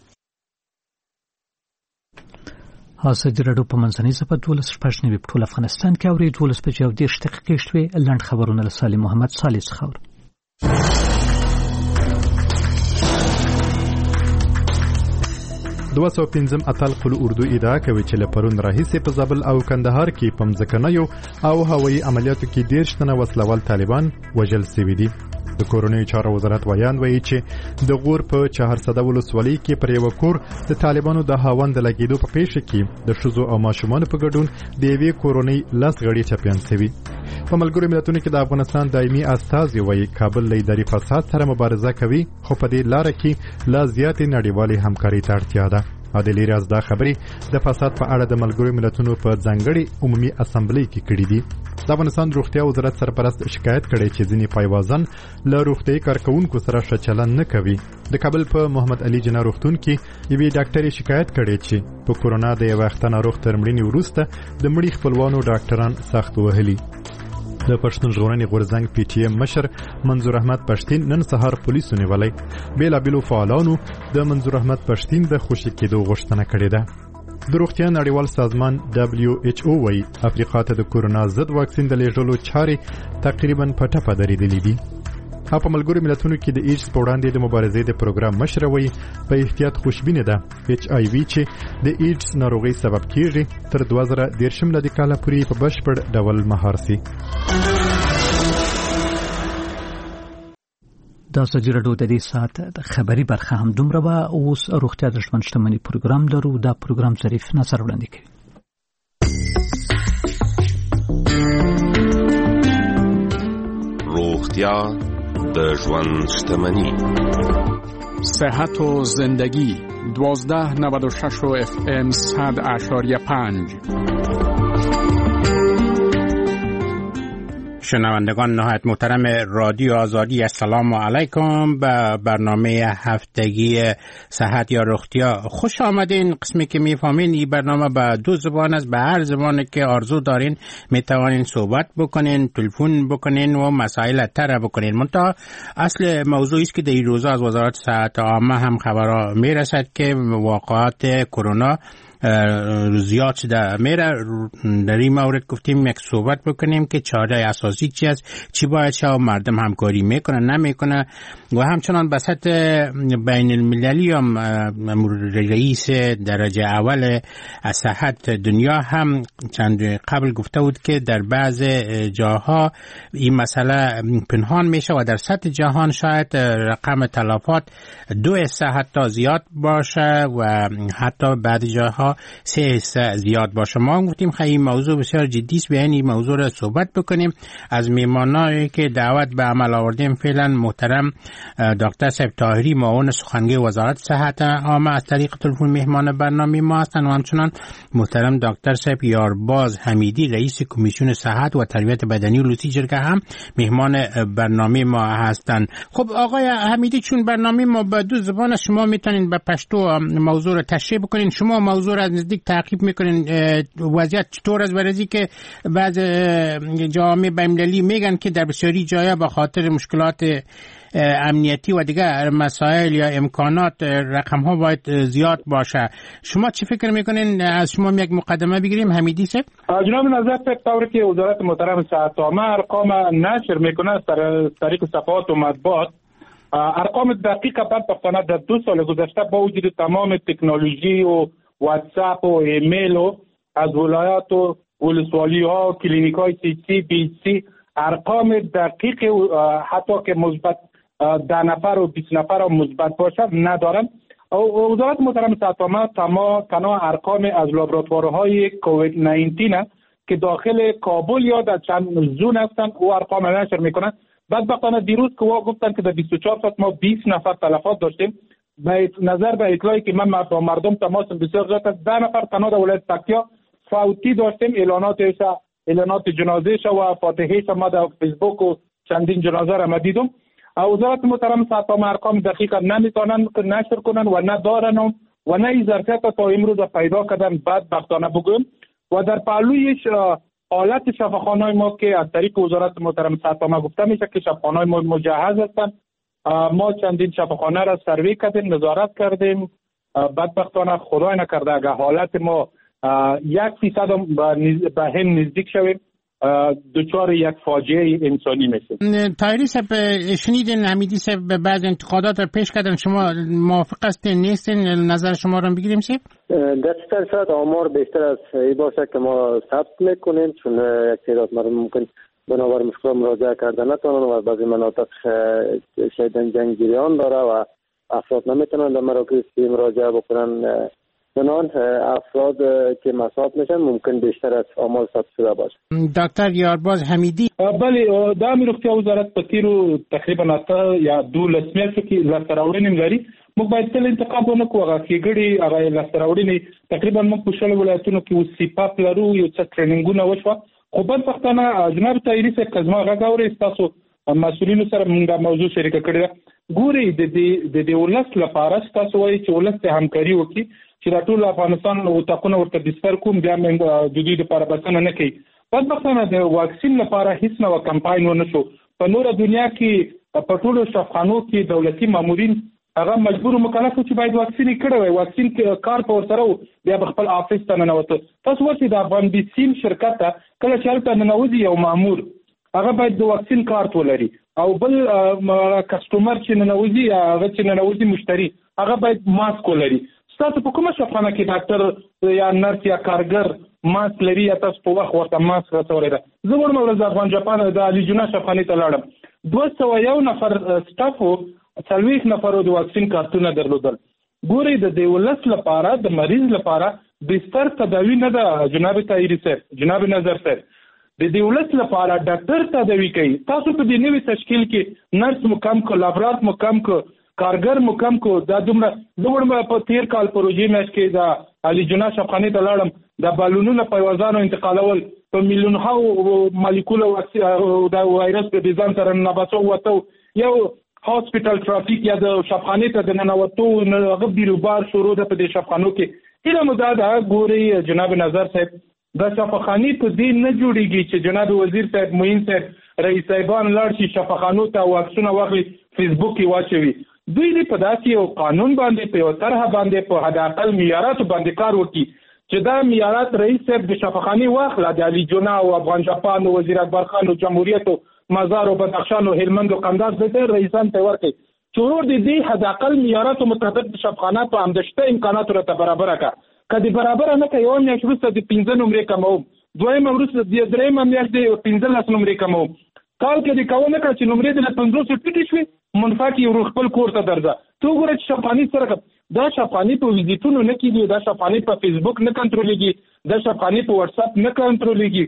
ازادي راډیو په منځنۍ سپه 12 په ټول افغانستان کې اوري 12 بجې او 10 دقیقې شوي. لنډ خبرونه له سالم محمد صالح خور. 215 اتل قل اردو ادعا کوي چې له پرون راهیسې په زابل او کندهار کې په مځکنیو او هوایي عملیاتو کې 13 تنه وسلوال طالبان وژل شوي دي. د کورونی چارو وزارت وایي چې د غور په 400 ولسوالۍ کې پر یو کور د طالبانو د هاوند لګیدو په پیښه کې د شذو او ماشومان په ګډون د یوې کورونی لاس غړي چپیان شوي. په ملګرو ملتونو کې د افغانستان دایمي استازي وایي کابل له اداري فساد سره مبارزه کوي، خو په دې لار کې لا زیاتې نړیوالې همکاري ته اړتیا ده. عادل ریاض دا خبرې د فساد په اړه د ملګرو ملتونو په ځانګړي عمومي اسمبلی کې کړې دي. د افغانستان روغتیا وزارت سرپرست شکایت کړي چې ځینې پایوازان له روغتي کارکونکو سره ښه چلند نه کوي. د کابل په محمد علي جناح روغتون کې یوې ډاکټري شکایت کړي چې په کورونا د یو وخت ناروغ تر مړینې وروسته د مړي خپلوانو ډاکټران سخت وهلي. د پښتون ژغورنې غورځنګ پی ټی ایم مشر منظور احمد پښتين نن سهار پولیسو نیولای. بیلابیلو فعالانو د منظور احمد پښتين د خوشی کېدو غوښتنه کړې ده. د روغتیا نړیوال سازمان WHO وايي افریقا ته د کورونا ضد واکسین د لیږلو چارې تقریبا په ټپه درېدلې دي. په ملګرو ملتونو کې د ایډز په وړاندې د مبارزې د پروګرام مشر وایي په احتیاط خوشبینه ده HIV چې د ایډز ناروغي سبب کیږي تر 2013 لدی کاله پورې په بشپړ ډول مهار سي. دا ازادي راډیو د دې ساعت د خبري برخه هم دومره به اوس روغتیا د ژوند شتمنۍ پروګرام درو. دا پروګرام ظریف نظر وړاندې کوي. روغتیا د ژوند شتمنۍ، صحت و زندگی 1296 FM 100.5. شنوندگان نهایت محترم رادیو آزادی، السلام علیکم. به برنامه هفتگی صحت یا روغتیا خوش آمدین. قسمی که میفهمین این برنامه به 2 زبان است. به هر زبانی که آرزو دارین میتوانین صحبت بکنین، تلفن بکنین و مسائل طرح بکنین. منتها اصل موضوعی است که در این روزا از وزارت صحت عامه هم خبرها میرسد که واقعات کرونا زیاد شده میره. در این مورد گفتیم یک صحبت بکنیم که چاره اساسی چی است، چی باید شد، مردم همکاری میکنه نمیکنه. و همچنان به سطح بین المللی هم رئیس درجه اول صحت دنیا هم چند قبل گفته بود که در بعض جاها این مسئله پنهان میشه و در سطح جهان شاید رقم تلفات 2 حتی زیاد باشه و حتی بعض جاها 3 زیاد باشه. ما گفتیم خیلی موضوع بسیار جدی است، بیاین این موضوع را صحبت بکنیم. از میهمانانی که دعوت به عمل آوردیم فعلا محترم دکتر صاحب طاهری معاون سخنگوی وزارت صحت عامه از طریق تلفن مهمان برنامه ما هستند و همچنان محترم دکتر صاحب یارباز حمیدی رئیس کمیسیون صحت و تربیت بدنی و لوسی جرگه هم مهمان برنامه ما هستند. خب آقای حمیدی، چون برنامه ما به 2 زبان، شما میتونین به پشتو موضوع را تشریح بکنین. شما موضوع را از نزدیک تعقیب میکنین. وضعیت چطور است؟ برای که بعض جامعه بین‌المللی میگن که در بسیاری جاها به خاطر مشکلات امنیتی و دیگر مسائل یا امکانات رقم ها باید زیاد باشه. شما چی فکر میکنین؟ از شما یک مقدمه بگیریم حمیدی صاحب. جناب نظر طوری که وزارت محترم صحت عامه ارقام نشر میکنه از طریق صفحات و مطبوعات، ارقام دقیق بدبختانه در 2 سال گذشته با وجود تمام تکنولوژی و واتساپ و ایمیل و از ولایات و ولسوالی ها، کلینیک های CC BC، ارقام دقیق حتی که مثبت 10 نفر و 20 نفر هم مثبت باشد ندارن. وزارت محترم صحت عامه تنها ارقام از لابراتوارهای کووید 19 که داخل کابل یا در چند زون هستن او ارقام نشر میکنن. بدبختانه دیروز که گفتن که در 24 ساعت ما 20 نفر تلفات داشتیم. به نظر به اطلاعی که من با مردم تماس بسیار زیاد است، 10 نفر تنها در ولایت تکیا فوتی داشتیم. اعلانات جنازه‌ش و فاتحه‌ش ما در فیسبوک و چندین جنازه را ما دیدم. وزارت محترم ساتام ارقام دقیقا نمیتونن نشر کنن و ندارن و نه این ظرفیت تا امروز پیدا کردن. بدبختانه بگویم و در پهلویش حالت شفاخانه‌های ما که از طریق وزارت محترم ساتام گفته میشه که شفاخانه‌های ما مجهز هستند. ما چندین شفاخانه را سروی کردیم، نظارت کردیم. بدبختانه خدای نکرده اگر حالت ما 1% به هم نزدیک شویم دچار یک فاجعه انسانی میشه. طاهری صاحب شنیدین حمیدی صاحب به بعض انتقادات را پیش کردن، شما موافق هستین نیستین؟ نظر شما را بگیریم صاحب. در شاید آمار بیشتر از این باشه که ما ثبت میکنیم، چون یک تعداد مردم ممکن بنابر مشکل مراجعه کرده نتونن و بعضی مناطق شایدن جنگ جریان داره و افراد نمیتونن در مراکز مراجعه بکنن. چنان افراد که مصاب میشن ممکن بیشتر از آمار ثبت شده باشه. دکتر یارباز حمیدی بله، د امیر روغتیا وزارت په تیرو تقریبا 8 یا 12 میاشتو کې لاسته راوړنې لري. موږ باید تل انتقاد ونه کوو. هغه ښېګړې هغه لاسته راوړنې تقریبا موږ په شلو ولایتونو کې اوس سیپاپ لرو، یو څه ټریننګونه وشوه. خو بدبختانه جناب طاهري صاحب که زما غږ اورئ، ستاسو مسؤلینو سره موږ دا موضوع شریکه کړې ده. ګورئ د دې ولس لپاره ستاسو وایي چې ولس ته همکاري وکړي چې دا ټول افغانستان اتاقونه ورته بستر کوم، بیا موږ د دوی لپاره بسنه نه کوي. بدبختانه د واکسین لپاره هیڅ نوی کمپاین ونه شو. په نوره دنیا کې په ټولو شفاخانو کې دولتي مامورین هغه مجبور مکلف چې باید واکسین کړی وي. واکسین کار په ورسره بیا خپل آفیس ته ننوته. تاسو ورته د افغان بیسیم شرکت ته کله چې هلته ننوځي یو مامور، هغه باید د واکسین کارت ولري، او بل کسټمر چې ننوځي هغه چې ننوځي مشتری هغه باید ماسک ولري. تاسو په کومه شفاخانه کې ډاکټر یا نرس یا کارګر ماسک لري یا تاسو په وخت ورته ماسک راڅولی ده؟ زه وړم ورځ افغان جاپان د علي جونه شفاخانې ته لاړم. 201 نفر سټافو 40 نفرو د واکسین کارتونه درلودل. ګورئ د دې ولس لپاره د مریض لپاره بستر تداوی نه ده جناب طاهري صاحب، جناب نظر صاحب. د دې ولس لپاره ډاکټر تداوی کوي. تاسو په دې نوي تشکیل کې نرس مو کم کو، لابرات مو کم کو، کارګر مو کم کو. دا دومره دومره په تیر کال پروژې میاشت کې د علي جونه شفاخانې ته لاړم، د بالونونو پیوازانو انتقالول په میلیونها مالیکولو د وایرس په ډیزاین سره نباسو وته یو هاسپټل ټرافیک یا د شفاخانې ته د ننوتو هغه بیروبار شروع ده په دې شفاخانو کې. هیله مو دا ده ګورئ جناب نظر صاحب، د شفاخانې په دې نه جوړیږي چې جناب وزیر صاحب، معین صاحب، رئیس صاحبان لاړ شي شفاخانو ته واکسونه واخلي، فیسبوک کې واچوي. دوی دې په داسې یو قانون باندې په یو طرح باندې په حداقل معیاراتو باندې کار وکړي چې دا معیارات رئیس صاحب د شفاخانې واخله، د علي جونه او افغان جاپان او وزیر اکبر خان او جمهوریت او مزار او بدخشان او هلمند او قندهار د رئیسان ته ورکړي چې ورور دې حداقل معیاراتو مطابق د شفاخانه په همدشته امکاناتو راته برابره کړه. که دې برابره نه کړه، یوه میاشت وروسته د 15 نمرې کموم، دویمه وروسته د درېیمه میاشت د 15 نمرې کموم. کال کې دې کوه نه کړه چې نمرې د 50 ټیټې شوې، منفعه کې یو خپل کور ته درځه. ته وګوره چې شفاخانې سره دا شفاخانې په ویزیټونو نه کېږي، دا شفاخانې په فیسبوک نه کنټرولېږي، دا شفاخانې په واتساپ نه کنټرولېږي.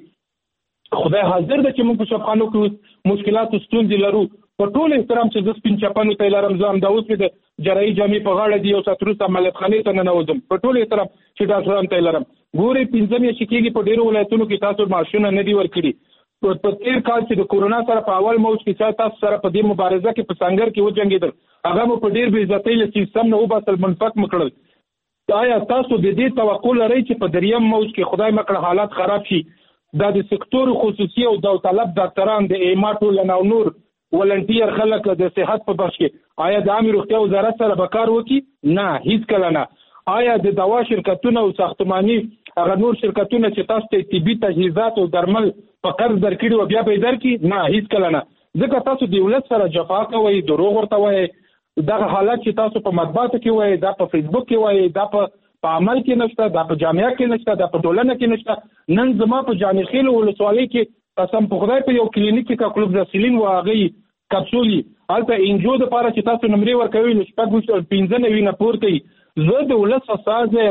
خدای حاضر ده چې موږ په شفاخانو کې مشکلاتو ستونزې لرو. په ټول احترام چې زه سپین چپنو ته لرم، زه همدا اوس مې د جراحي جامې په غاړه دي، یو ساعت وروسته عملیاتخانې ته ننوځم. په ټول احترام چې ډاکټرانو ته لرم. ګورئ 15 میاشتې کېږي په ډېرو ولایتونو کې تاسو معاشونه نه دي ورکړي. په تیر کال چې د کورونا سره په اول موج کې چې تاسو سره په دې مبارزه کې په سنگر کې وجنګېدل، هغه مو په ډېر بې عزتۍ له سیستم نه وباسل، منفک مو کړل. آیا تاسو د دې توقع لرئ چې په دریم موج کې خدای مکړه حالات خراب شي، دا د سکتور خصوصي او داوطلب ډاکټران د ایما ټولنه او نور ولنټیر خلک د صحت په بخش کې آیا د عامه روغتیا وزارت سره به کار وکړي؟ نه، هیڅ کله نه. آیا د دوا شرکتونه او ساختماني هغه نور شرکتونه چې تاسو ته طبي تجهیزات او درمل په قرض درکړي او بیا به درکړي؟ نه، هیڅ کله نه. ځکه تاسو د ولادت سره جفا کوئ، دروغ ورته وایي. دغه حالت چې تاسو په مطبوعاتو کې وایي، دا په فیسبوک کې وایي، دا په عمل کې نشته، دا په جامعه کې نشته، دا په ټولنه کې نشته. نن زما په جامع خیل ولسوالۍ کې قسم په خدای په یو کلینیک کې کلوب رسیلین واغی کپسولي البته انجو د پاره چې تاسو نمرې ورکوي نو شپږ 15 نه وینه پورته. زه د ولس اساس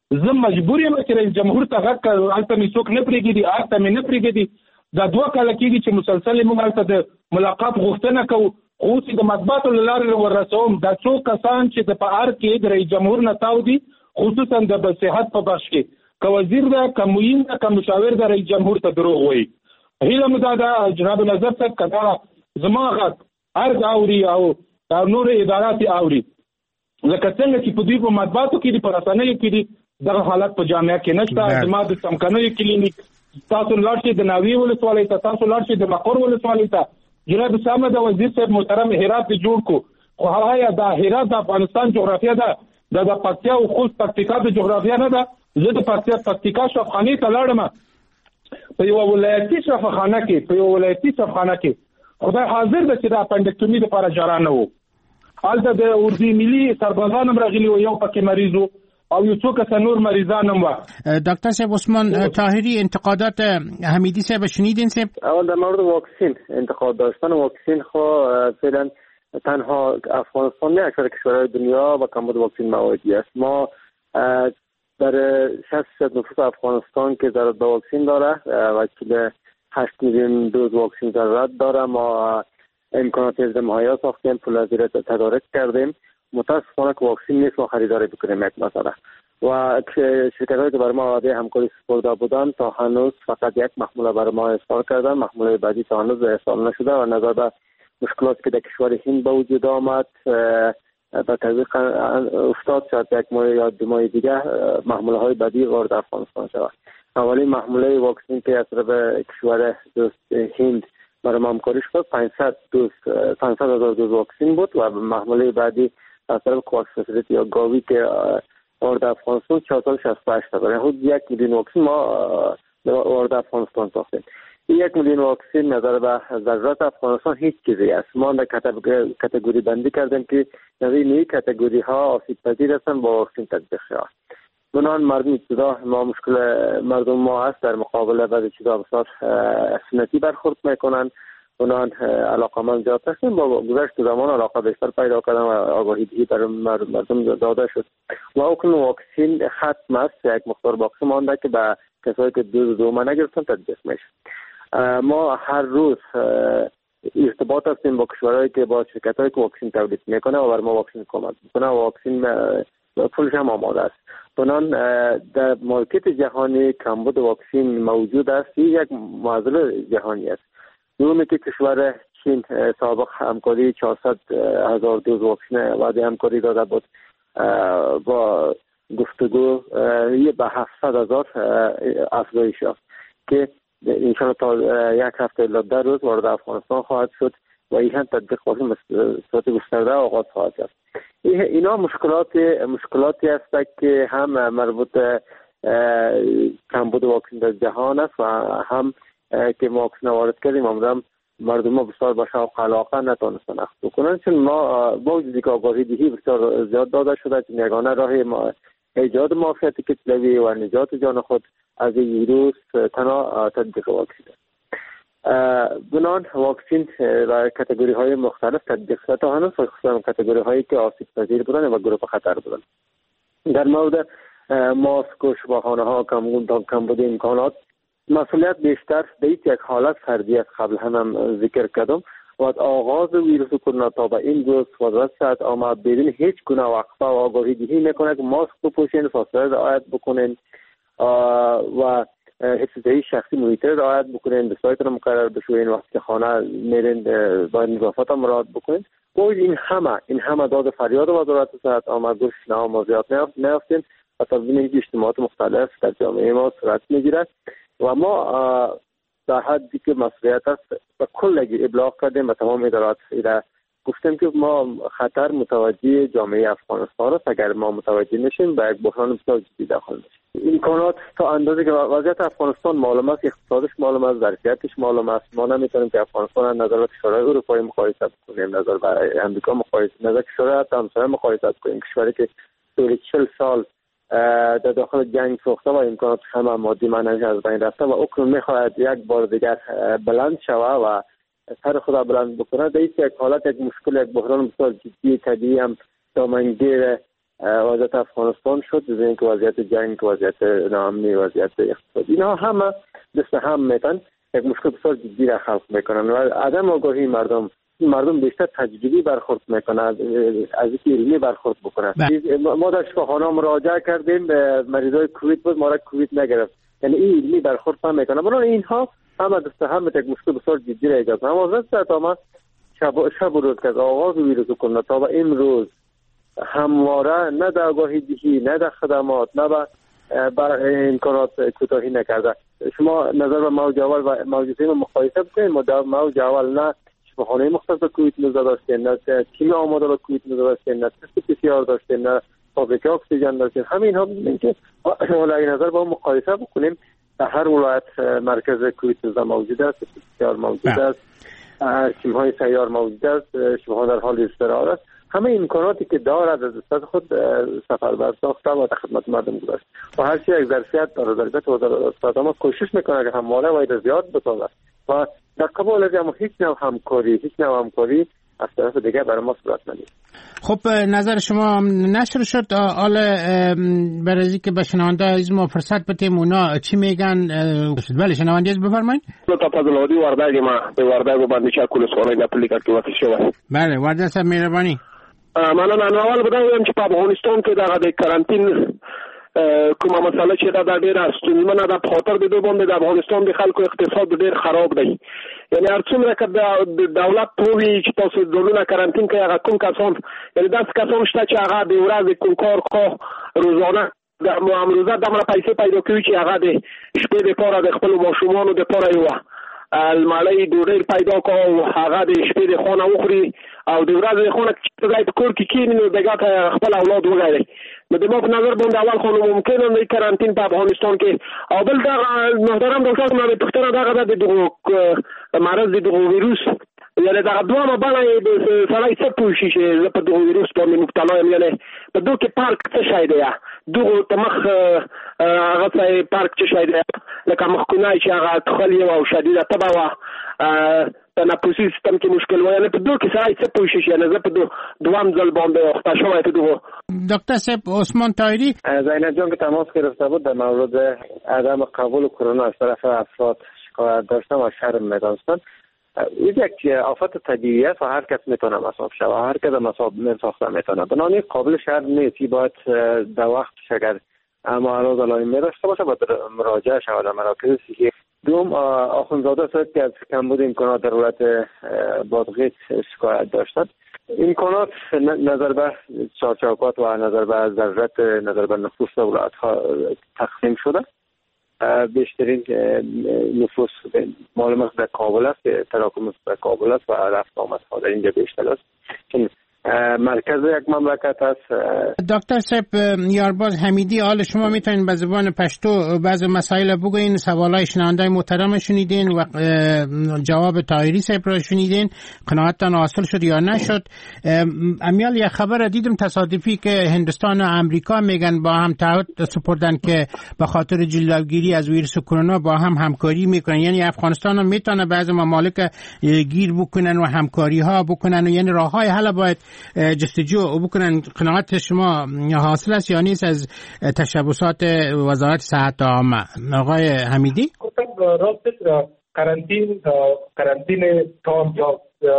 زه مجبور یم چې رئیس جمهور ته غږ کړم، هلته مې څوک نه پرېږدي، هلته مې نه پرېږدي. دا 2 کاله کېږي چې مسلسل موږ هلته د ملاقات غوښتنه کوو، خو اوس د مطبوعاتو له لارې ورسوم. دا څو کسان چې د په ار کې د رئیس جمهور نه تاو دي، خصوصا د صحت په بخش کې، که وزیر ده، که معین ده، که مشاور ده، رئیس جمهور ته دروغ وایي. هیله مو دا ده جناب نظر صاحب که دا زما غږ ارګ اوري او نور ادارات اوري، لکه څنګه چې په دوی په مطبوعاتو کې دي، په رسنیو کې دي، دغه حالت په جامعه کې نشته. زما د څمکنیو کلینیک، تاسو لاړ شئ د ناوې ولسوالۍ ته، تاسو لاړ شئ د مقر ولسوالۍ ته. جناب سامه د وزیر صاحب محترم هرات جوړ کو، خو هغه دا هرات د افغانستان جغرافیه ده، د پکتیا او خوست پکتیکا د جغرافیه نه ده. زه د پکتیکا شفاخانې ته لاړم، په یو ولایتي شفاخانه کې خدای حاضر ده چې د اپنډکټومي لپاره جرا نه وو. هلته د اردوی ملي سربازان هم راغلي وو، یو پکې مریض و او یو څو کسان نور مریضان هم وو. دکتر صاحب عثمان طاهری، انتقادات حمیدی صاحب شنیدین صاحب؟ اول در مورد واکسین انتقاد داشتن واکسین، خب فعلا تنها افغانستان نه، اکثر کشورهای دنیا با کمبود واکسین موادی است. ما در 60% نفوس افغانستان که ضرورت به واکسین داره و که 8 میلیون دوز واکسین ضرورت داره، ما امکانات مهیا ساختیم، پول زیر تدارک کردیم. متاسفانه که واکسین نیست ما خریداری بکنیم یک مسئله، و شرکت‌هایی که برای ما وعده همکاری سپرده بودن تا هنوز فقط یک محموله برای ما ارسال کردن، محموله بعدی تا هنوز ارسال نشده و نظر به مشکلاتی که در کشور هند به وجود آمد به تطبیق افتاد، شاید یک ماه یا 2 ماه دیگه محموله های بعدی وارد افغانستان شود. اولی محموله واکسین که از طرف کشور دوست هند برای ما همکاری شد 500,000 دوز واکسین بود و محموله بعدی از طرف کواکس فسیلیتی یا گاوی که وارد افغانستان 468 تا برای حدود 1 میلیون واکسین ما وارد افغانستان ساختیم. 1 میلیون واکسین نظر به ضرورت افغانستان هیچ چیزی است. ما در کاتگوری بندی کردیم که در این کاتگوری ها آسیب پذیر هستند با واکسین تطبیق شود. بنان مردم ابتدا ما مشکل مردم ما هست در مقابل بعضی چیزا بسیار سنتی برخورد میکنن، بنان علاقمند زیاد هستیم. با گذشت زمان علاقه بیشتر پیدا کردن و آگاهی دهی بر مردم داده شد و اکنون واکسین ختم است. یک مقدار باقی مانده که به کسایی که دوز دومه نگرفتن تطبیق میشه. ما هر روز ارتباط هستیم با کشورهایی که با شرکت‌هایی که واکسین تولید میکنه و بر ما واکسین کمک میکنه و واکسین پولش هم آماده است. بنان در مارکت جهانی کمبود واکسین موجود است. یک معضل جهانی است. دومی که کشور چین سابق همکاری 400,000 دوز واکسین وعده همکاری داده بود، با گفتگو به 700,000 افزایش یافت که انشاءالله تا 1 هفته الی 10 روز وارد افغانستان خواهد شد و این هم تطبیق واکسین صورت گسترده آغاز خواهد شد. اینا مشکلاتی است که هم مربوط کمبود واکسین در جهان است و هم که ما واکسین وارد کردیم امیدوارم مردم بسیار با شوق علاقه نتونستن اخذ بکنن، چون ما با وجودی که آگاهی دهی بسیار زیاد داده شده که یگانه راه ایجاد معافیت کتلوی و نجات جان خود از این ویروس تنها تطبیق واکسین است. بنان واکسین و کاتگوری های مختلف تطبیق شده تا هنوز، خصوصا کاتگوری هایی که آسیب پذیر بودن و گروه خطر بودن. در مورد ماسک و شفاخانه ها کمبود امکانات مسئولیت بیشتر به یک حالت فردی است. قبل هم ذکر کردم و از آغاز ویروس کرونا تا به این روز وضعیت آمد بدون هیچ گونه وقفه و آگاهی دهی میکنه که ماسک بپوشین، فاصله رعایت بکنین و حفظی شخصی محیط رعایت بکنین، به سایت مقرر بشوین، وقتی که خانه میرین باید نظافت هم رعایت بکنین. باید این همه داد فریاد وزارت صحت آمد گوش شنوا ما زیاد نیافتیم و تبدیل اجتماعات مختلف در جامعه ما صورت میگیرد و ما در حدی که مسئولیت است به کل ابلاغ کردیم و تمام ادارات را گفتیم که ما خطر متوجه جامعه افغانستان است. اگر ما متوجه نشیم به یک بحران بسیار جدی داخل میشیم. امکانات تا اندازه که وضعیت افغانستان معلوم است، اقتصادش معلوم است، ظرفیتش معلوم است، ما نمیتونیم که افغانستان از نظر کشورهای اروپایی مقایسه کنیم، نظر به امریکا مقایسه، نظر کشورهای همسایه مقایسه کنیم، کشوری که طول 40 سال در داخل جنگ سوخته و امکانات همه مادی معنوی از بین رفته و اکنون میخواهد یک بار دیگر بلند شود و سر خدا بلند بکنه. در یک حالت یک مشکل، یک بحران بسیار جدی طبیعی هم دامنگیر وضعیت افغانستان شد، ببینید که وضعیت جنگ، وضعیت ناامنی، وضعیت اقتصادی، اینا همه دست هم میتن یک مشکل بسیار جدی را خلق میکنن و عدم آگاهی مردم بیشتر تجربی برخورد میکنند از اینکه علمی برخورد بکنند. ما در شفاخانه مراجعه کردیم به مریضای کووید بود، ما را کووید نگرفت، یعنی این علمی برخورد هم میکنه. برای اینها همه دست هم یک مشکل بسیار جدی را ایجاد کنه. ما تا شب و روز که از آغاز ویروس کرونا تا به امروز همواره نه در آگاهی دهی، نه در خدمات، نه بر امکانات کوتاهی نکرده. شما نظر به موج اول و موج دوم مقایسه بکنید. ما در موج اول نه شفاخانه مختص به کووید 19 داشتیم، نه تیم آماده به کووید 19 داشتیم، نه تست پی سی آر داشتیم، نه فابریکه اکسیژن داشتیم. همین ها ببینید که اگه نظر با مقایسه بکنیم در هر ولایت مرکز کووید 19 موجود است، پی سی آر موجود است، تیم‌های سیار موجود است، شفاخانه در حال استراحت است. همه امکاناتی که دارد از دست خود سفربر ساخته و در خدمت مردم گذاشت و هر چی یک ظرفیت داره ظرفیت وزارت ما کوشش میکنه که همواره باید زیاد بسازد و در قبال از اما هیچ نوع همکاری از طرف دیگه برای ما صورت نمیگیره. خب نظر شما نشر شد حالا برای که به شنونده از ما فرصت بدیم اونا چی میگن؟ بله شنونده از بفرمایید. تا فضلودی ورداگی ما به ورداگو باندې چا کول سوالای د پلیکټ کې وکړ شو. بله وردا صاحب مهرباني. مننه. اول بدایم چې په افغانستان کې د کارانتین کومه مسله چې دا ډیره ستونزمنه ده په خاطر د دوی باندې د افغانستان د خلکو اقتصاد ډیر خراب دی. یعنی هر څومره که د دولت پوهی چې تاسو ځانونه کارانتین کوي هغه کوم کسان، یعنی داسې کسان شته چې هغه د ورځې کوم کار روزانه د امروزه دمره پیسې پیدا کوي چې هغه د شپې دپاره د خپلو ماشومانو دپاره یوه المړۍ ډوډۍ پیدا کو او هغه د شپې د خونه وخوري او د ورځې د خونه چې ځای په کور کې کښېني نو دغه ته خپل اولاد وګوري. نو د ما په نظر باندې اول خو ممکنه نه کارانتین په افغانستان کې او بل دغه محترم ډاکټر صاحب مې پوښتنه دغه د دغه مرض د دغه ویروس یعنی دغه دوامه باندې د سړی څه پوه شي چې زه په دغه ویروس باندې مبتلا یم، یعنی په دغه کې پارک څه شی دی دغه تمخ هغه ځای پارک څه شی دی لکه مخکنای چې هغه تخلی او شدیده تبه و تنفسي سیستم کې مشکل و، یعنی په دغه کې سړی څه پوه شي یعنی زه په دوام ځل باندې وخته شوی په دغه. دکتر صاحب عثمان طاهری زینب جان که تماس گرفته بود در مورد عدم قبول کرونا از طرف افراد شکایت داشتن و شرم می‌دانستند. این یک آفت طبیعی است و هر کس میتونه مصاب شه و هر کس مصاب ساخته میتونه، بنابراین قابل شرم نیست. باید در وقتش اگر معارض علائم داشته باشه باید مراجعه شود در مراکز صحی. دوم آخوندزاده صاحب که از کمبود امکانات در حالت بادغیس شکایت داشتند. امکانات نظر به چارچوبات و نظر به ضرورت نظر به نفوس ولایت‌ها تقسیم شده. بیشترین نفوس معلومات در کابل است، تراکم در کابل است و رفت آمدها در اینجا بیشتر است چون مرکز یک مملکت است. دکتر صاحب یارباز حمیدی، حال شما میتونین به زبان پشتو بعض مسائل بگوین؟ سوالای شنونده محترم شنیدین و جواب طاهری صاحب را شنیدین، قناعتتان حاصل شد یا نشد؟ امیال یک خبر دیدم تصادفی که هندوستان و امریکا میگن با هم تعهد سپردن که به خاطر جلوگیری از ویروس کرونا با هم همکاری میکنن، یعنی افغانستان هم میتونه بعض ممالک گیر بکنن و همکاری ها بکنن، یعنی راههای حل باید جستجو بکنن. قناعت شما حاصل است یا نیست از تشبسات وزارت صحت عامه؟ آقای حمیدی راست قرنطین تام یا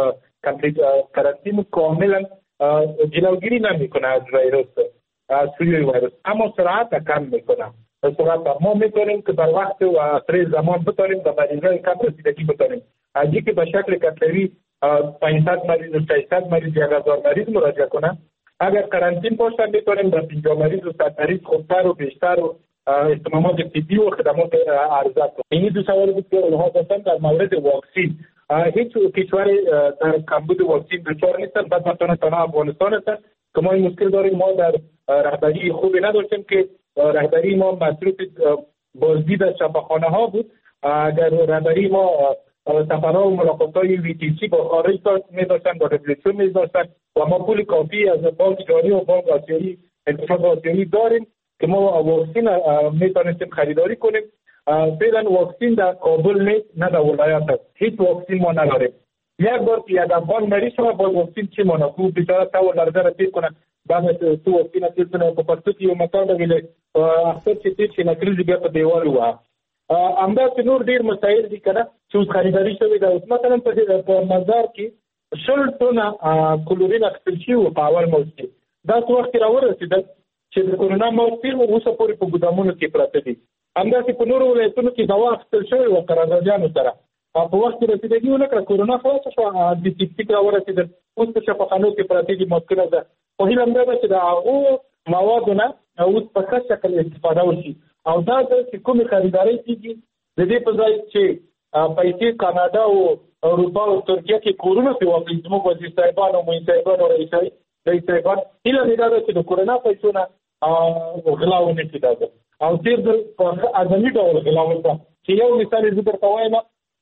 قرنطین کاملا جلوگیری نمیکنه از ویروس، از سوی ویروس، اما سرعت کم میکنه. سرعت ما میتونیم که بر وقت و اثر زمان بتونیم به مریضای کم رسیدگی بتونیم. اگه که به شکل کتلوی 500 مریض و 600 مریض یا 1000 مریض مراجعه کنن، اگر قرنطین باشن میتونیم در 50 مریض و 100 مریض خوبتر و بیشتر و اهتمامات طبی و خدمات عرضه کنن. این دو سوال بود که اونها داشتن در مورد واکسین. هیچ کشوری در کمبود واکسین دچار نیستن، بعد مثلا تنها افغانستان هستن که ما این مشکل داریم. ما در رهبری خوبی نداشتیم که رهبری ما مصروف بازدید از شفاخانه ها بود. اگر رهبری ما سفرها و ملاقات‌های ویتیسی با خارج می‌داشتن، با دبلیو می‌داشتن و ما پول کافی از بانک جهانی و بانک آسیایی اقتصاد آسیایی داریم که ما واکسین میتونستیم خریداری کنیم. فعلا واکسین در کابل نیست، نه در ولایت است. هیچ واکسین ما نداریم. یک بار که یک افغان مریض شود با واکسین چی مانه خوب بیچاره تا و لرزه را تیر کنن دا څه وختونه چې په پښتو کې یو متل دی اختر چې نکریزي بیا په دیوال وه همداسې نور ډېر مسایل دي که نه چې اوس خریداري شوې ده. اوس مثلا په مزار کې 100 ټنه کلورین اخیستل شوي په اول موج کې. دا څه وخت راورسېدل چې د کورونا موجود اوسه پورې په ګودامونو کې پراته دي. همداسې په نورو ولایتونو کې دوا اخیستل شوې وه قراردادیانو سره په وخت کې رسېدګي ونه کړه. کورونا خلاصه شوه انټي راورسېدل اوس په شفاخانو کې پراته دي ماسکونه ده. خو هیله همدا ده چې د هغو موادو نه اوس په ښه شکل استفاده وشي او دا چې کومې خریدارۍ کېږي د دې په ځای چې پیسې کاناډا او اروپا او ترکیه کې کورونه پرې واخلي زموږ وزیر صاحبان او معین صاحبان او رئیس صاحبان هیله مې دا ده چې د کورونا پیسو نه غلا ونه شي. دا ده او تېر ځل په اعظمي ډول غلا وشوه چې یو مثال یې زه درته وایم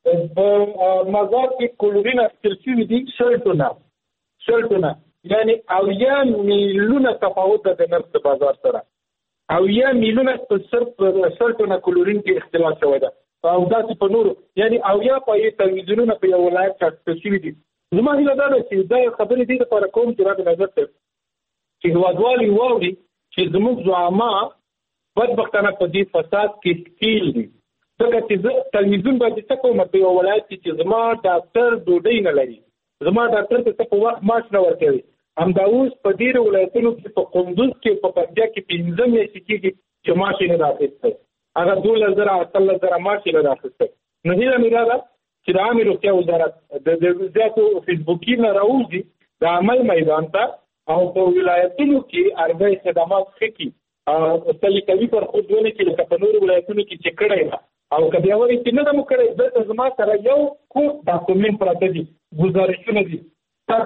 په مزار کې کلورین اخیستل شوي دي 100 ټنه یعنې 80 میلیونه تفاوت ده د نرخ د بازار سره. 80 میلیونه په صرف 100 ټنه کلورین کې اختلاف شوی ده او داسې په نورو یعنې 80 پایې تلویزیونونه په یو ولایت کې اخیستل شوي دي. زما هیله دا ده چې دا خبرې دې دپاره کوم چې را د نظر ته چې هېوادوال یې واوري چې زموږ زعما بدبختانه په دې فساد کې ښکېل دي. ځکه چې زه تلویزیون باندې څه کوم په یو ولایت کې چې زما ډاکټر ډوډۍ نه لري زما ډاکټر ته څه په وخت معاش نه ورکوي. همدا اوس په ډېرو ولایتونو کې په قندوز کې په پکتیا کې 15 میاشتې کېږي چې معاش یې نه ده اخیستی. هغه 12,000 18,000 معاش یې نه ده اخیستی. نو هیله مې دا ده چې د عامې روغتیا وزارت د زیاتو فیسبوکي نه راوځي د عمل میدان ته او په ولایتونو کې ارګی خدمات ښه کړي سلیقوي برخوردونه کې لکه په نورو ولایتونو کې چې کړی ده او که بیا وایي چې نه ده مو کړی دلته زما سره یو کوټ ډاکومنټ پراته دي ګزارشونه دي. تا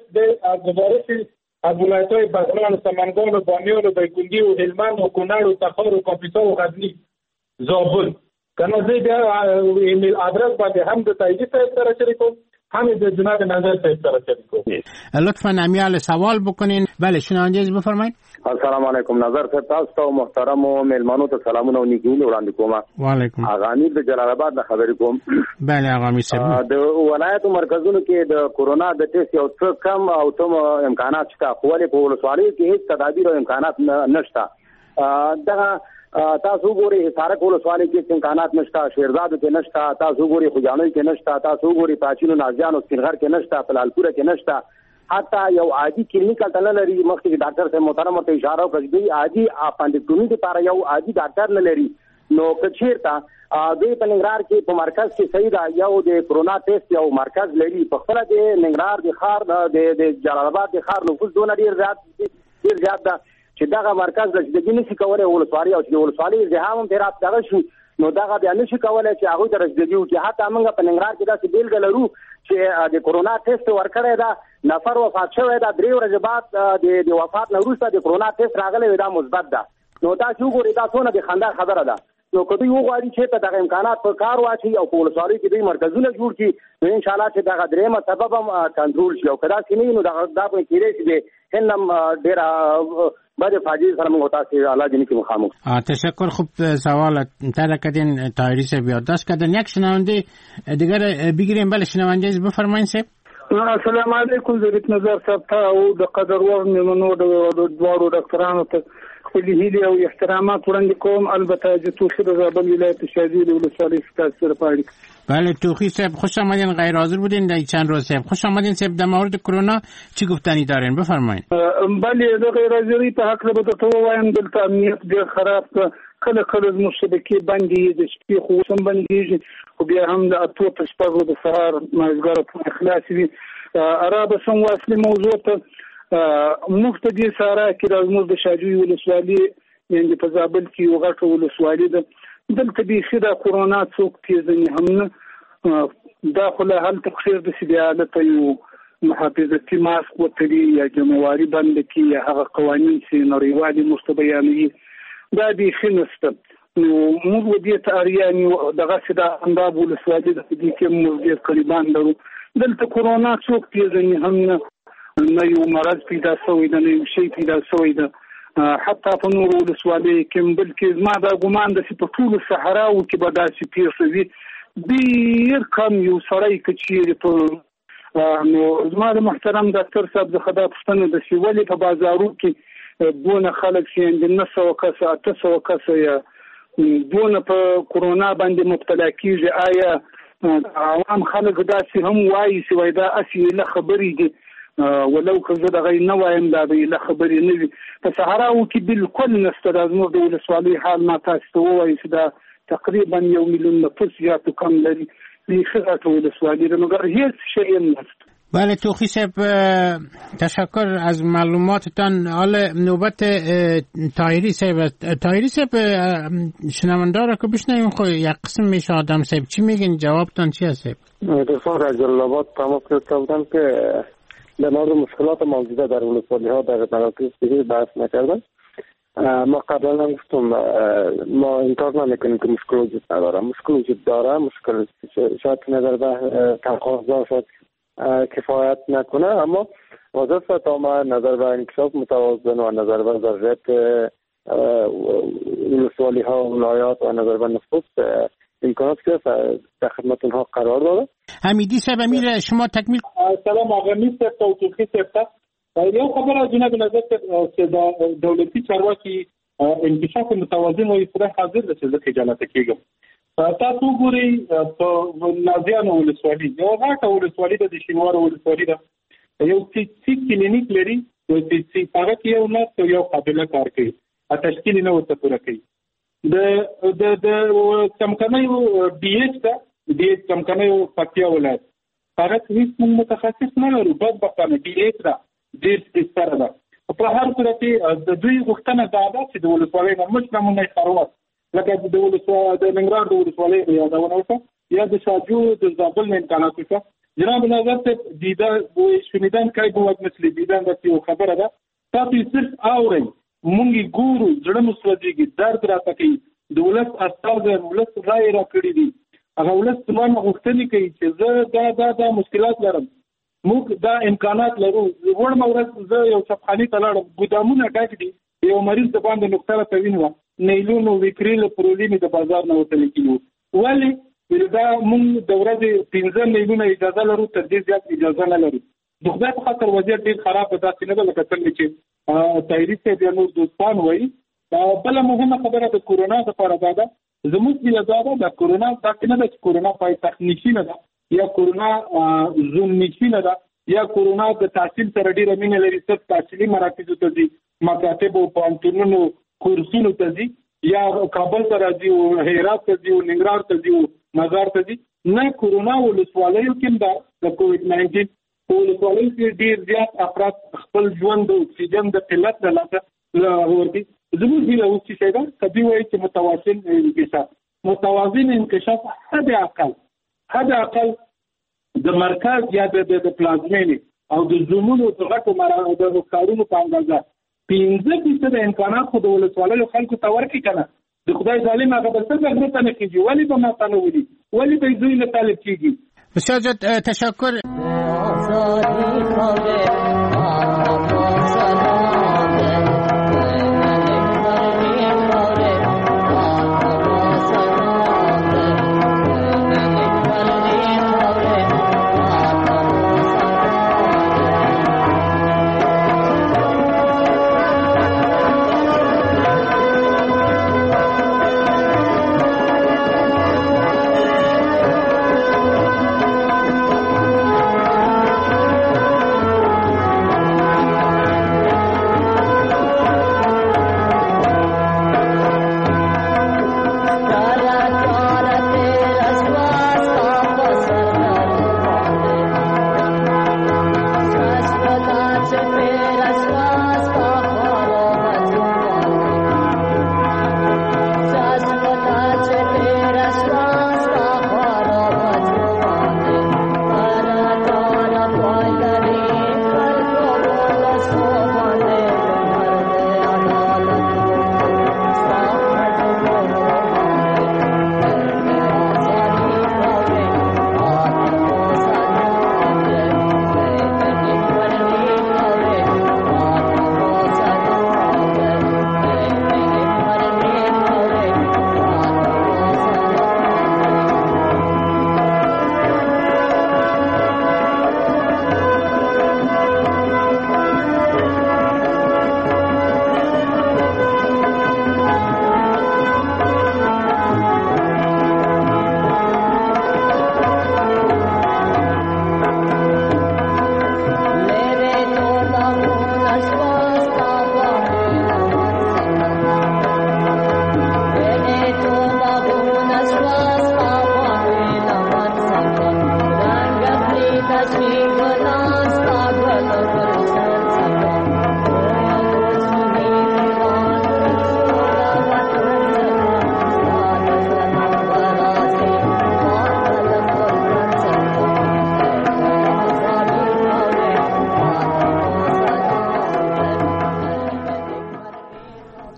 گزارش از ولایت‌های بغلان، سمنگان و بامیان و دایکنډي و هلمند و کونړ و تخار و کاپیسا و غزني زابل کنه زه بیا ایمیل آدرس باندې هم د تایید صاحب سره شریکوم هم د جناب نظر صاحب سره شریکوم. لطفاً امیال سوال بکنین. بله شنونده بفرمایید. السلام علیکم. نظر صاحب تاسو ته محترم او مېلمانو ته سلامونه او نیکونه وړاندې کوم. وعلیکم. اغانی د جلال آباد نه خبرې کوم. بله اغامی صاحب. د ولایتو مرکزونو کې د کورونا د ټیسټ یو څه کم او تم امکانات شته خو ولې په ولسوالیو کې هیڅ تدابیر او امکانات نشته. دغه تاسو ګوري حصارک ولسوالۍ کې امکانات نشته، شیرزاد کې نشته، تاسو ګوري خوجانوي کې نشته، تاسو ګوري پاچینو نازیانو سپینغر کې نشته، پلالپوره کې نشته. حتی یو عادي کلینیکل تل لري مخکې ډاکټر صاحب محترم ته اشاره وکړي عادي اپاندکټومي لپاره یو عادي ډاکټر نه لري. نو کچیرته دوی په ننګرهار کې په مرکز کې صحیح ده یو د کرونا ټیسټ یو مرکز لري. په خپل د ننګرهار د ښار د جلال آباد د ښار نفوس دونه ډیر زیات ده چې دغه مرکز د ځګې نشي کولای ولسوالۍ او چې ولسوالۍ زهام هم پیرات دغه شي نو دغه بیا نشي کولای چې هغه تر ځګې چې حتی موږ په ننګرهار کې داسې بیلګه لرو چې د کرونا ټیسټ ورکړی دا نفر وفات شوی دا 3 ورځې بعد د وفات نه وروسته د کرونا ټیسټ راغلی دا مثبت ده. نو دا چې وګورئ دا څونه د خندا خبره ده. نو که دوی وغواړي چې دغه امکانات په کار واچي او په ولسوالۍ کې دوی مرکزونه جوړ کړي نو ان شاء الله چې دغه درېمه سبب هم کنټرول شي او که داسې نه وي نو دا به کېدای شي چې هند هم ډېره بعد فاجعه سره موږ تاسو الله جنی کې مخامخ. تشکر. خوب سوال تر کردین تایری سے یادداشت کردن. یک شنونده دیگر بگیریم. بله شنونده بفرمایید صاحب. السلام علیکم. زه نظر صاحب ته او د قدر وړ میمنو د دوړو ډاکټرانو ته خپل هیله او احترامات وړاندې کوم. البته چې توخی د زابل ولایت شاذلی ولسوالی ستاسو پاړي. بله توخی صاحب خوش آمدین. غیر حاضر بودین در چند روز صاحب. خوش آمدین صاحب. در مورد کرونا چی گفتنی دارین بفرمایید. بله د غیر حاضری په حق له بده تو وایم دلته امنیت ډیر خراب کله زموږ شبکې بندي د شپې خو سم بندي خو بیا هم د اتو په شپږو د سهار مازګر په خلاص وي. عرب سم واصلي موضوع ته مفتدی سارا کې د زموږ د شاجوی ولسوالي یعنی په زابل کې یو غټ ولسوالي ده. دلته به خدا کرونا څوک تیزنی هم نه داخله هل تخیر د سیاله یو محافظتي ماسک وتري یا جمهواري بند کې یا هغه قوانين چې نړیوالي مستبياني دا دي خنسته. نو موږ دې ته اړیاني دغه سدا انداب ولسوالي د دې کې موږ دې قریبان درو. دلته کرونا څوک تیزنی هم نه یو مرض پیدا شوی ده نه یو شی پیدا شوی ده. حتی په نورو ولسوالۍ کې بلکې زما دا ګمان ده چې په ټولو صحراو کې به داسې پېښه وي. ډېر کم یو سړی که چېرې په نو زما د محترم ډاکټر صاحب د خدای پښتنه د سیولې په بازارو کې دونه خلک چې 900 کس 800 کس یا دونه په کورونا باندې مبتلا کیږي آیا عوام خلک داسې هم وایي چې وای دا اصلي له خبرې دي ولو که زه دغه نه وایم دا به له خبرې نه وي په صحراو کې بالکل نشته د زموږ د ولسوالۍ حال ما تاسو ته ووایي چې دا تقریبا 1 میلیون نفوس یا تو کم لري بیخیره ولسوالی رو مگر هیچ شیء نیست. بله توخی صاحب تشکر از معلوماتتان. حالا نوبت طاهری صاحب شنونده را که بشنویم خب یک قسم میشه آدم صاحب چی میگین جوابتان چی هست صاحب؟ رفاق از جلالاباد تماس گرفته بودم که در مورد مشکلات موجوده در ولسوالی ها در مراکز دیگه بحث نکردم. ما قبلا هم گفتم ما انکار نمیکنیم که مشکل وجود نداره، مشکل وجود داره، مشکل شاید نظر به تقاضا شاید کفایت نکنه، اما وظیفه تا نظر به انکشاف متوازن و نظر به ضرورت ولسوالی ها و ولایات و نظر به نفوس امکانات که در خدمت اونها قرار داره. حمیدی صاحب امیر شما تکمیل. سلام آقا میستر توفیقی صاحب. یو خبر از جناب نظر که دولتی چارواکي انکشاف متوازن و اصلاح حاضر ده چې د خجالت کېږم. تاسو ګورئ په نازیانو ولسوالي یو غاټه ولسوالي د شینوار ولسوالي ده، یو سی کلینیک لري، یو سی هغه کې یو نرس یو قابله کار کوي، تشکیل نه ورته پوره کوي. د چمکنیو ډي ایچ ده، ډي ایچ چمکنیو پکتیا ولایت هغه هیڅ متخصص نه لرو، بدبختانه ډي ایچ ده ډېر ستره ده. په هر صورت د دوی غوښتنه دا ده چې د ولسوالۍ نه موږ نمونه خروات لکه د ولسوالۍ د ننګرهار د ولسوالۍ یادونه وکړه یا د شاجو د زابل نه امکانات وکړه. جناب نظر ته دیدار شنیدن کوي بوت مثلی دیدن د یو خبره ده، تاسو صرف اورئ مونږ ګورو زړه مسوځيږي درد راته کوي. د ولس استاد ولس رائے را کړی دي، هغه ولس څنګه غوښتنې کوي چې زه دا مشکلات لرم، موږ دا امکانات لرو. وړ مورز زه یو صفحاني ته لاړم، ګودامونه ډک دي، یو مریض د باندې نقطه ته وینم نیلونو وکریل پرولینی د بازار نه وته لیکلو، ولی دا موږ د ورځې 15 نیلونه اجازه لرو، تر دې زیات اجازه نه لرو. د خدای په خاطر وضعیت ډیر خراب ده، داسې نه ده لکه څنګه چې طاهري صاحب یا نور دوستان وایي. بل مهمه خبره د کورونا لپاره دا ده، زموږ بل دا د کورونا تاسو نه د کورونا پای تخنیکی نه ده یا کورونا زون نشي نه ده یا کورونا د تحصیل سره ډیره مینه لري، صرف تحصیلي مراکزو ته ځي، مکاتب او پوهنتونونو کورسونو ته ځي، یا کابل ته راځي او هرات ته ځي او ننګرهار ته ځي او مزار ته ځي. نه کورونا ولسوالیو کې د کووډ 19 ولسوالیو کې ډیر زیات افراد خپل ژوند د اکسیجن د قلت له لاسه ورته. زموږ هیله اوس چې دا کبي وایي چې متوازن انکشاف حد اقل د مرکز یا د پلازمینې او د زمونو د غټو د کارونو په اندازه 15% امکانات خو د ولسوالیو خلکو ته ورکړي کنه. د خدای ظالم هغه به څنګه غوښتنه نه کیږي، ولی به ما تنه ولي، ولی به دوی نه طالب کیږي. بسیار زیاد تشکر.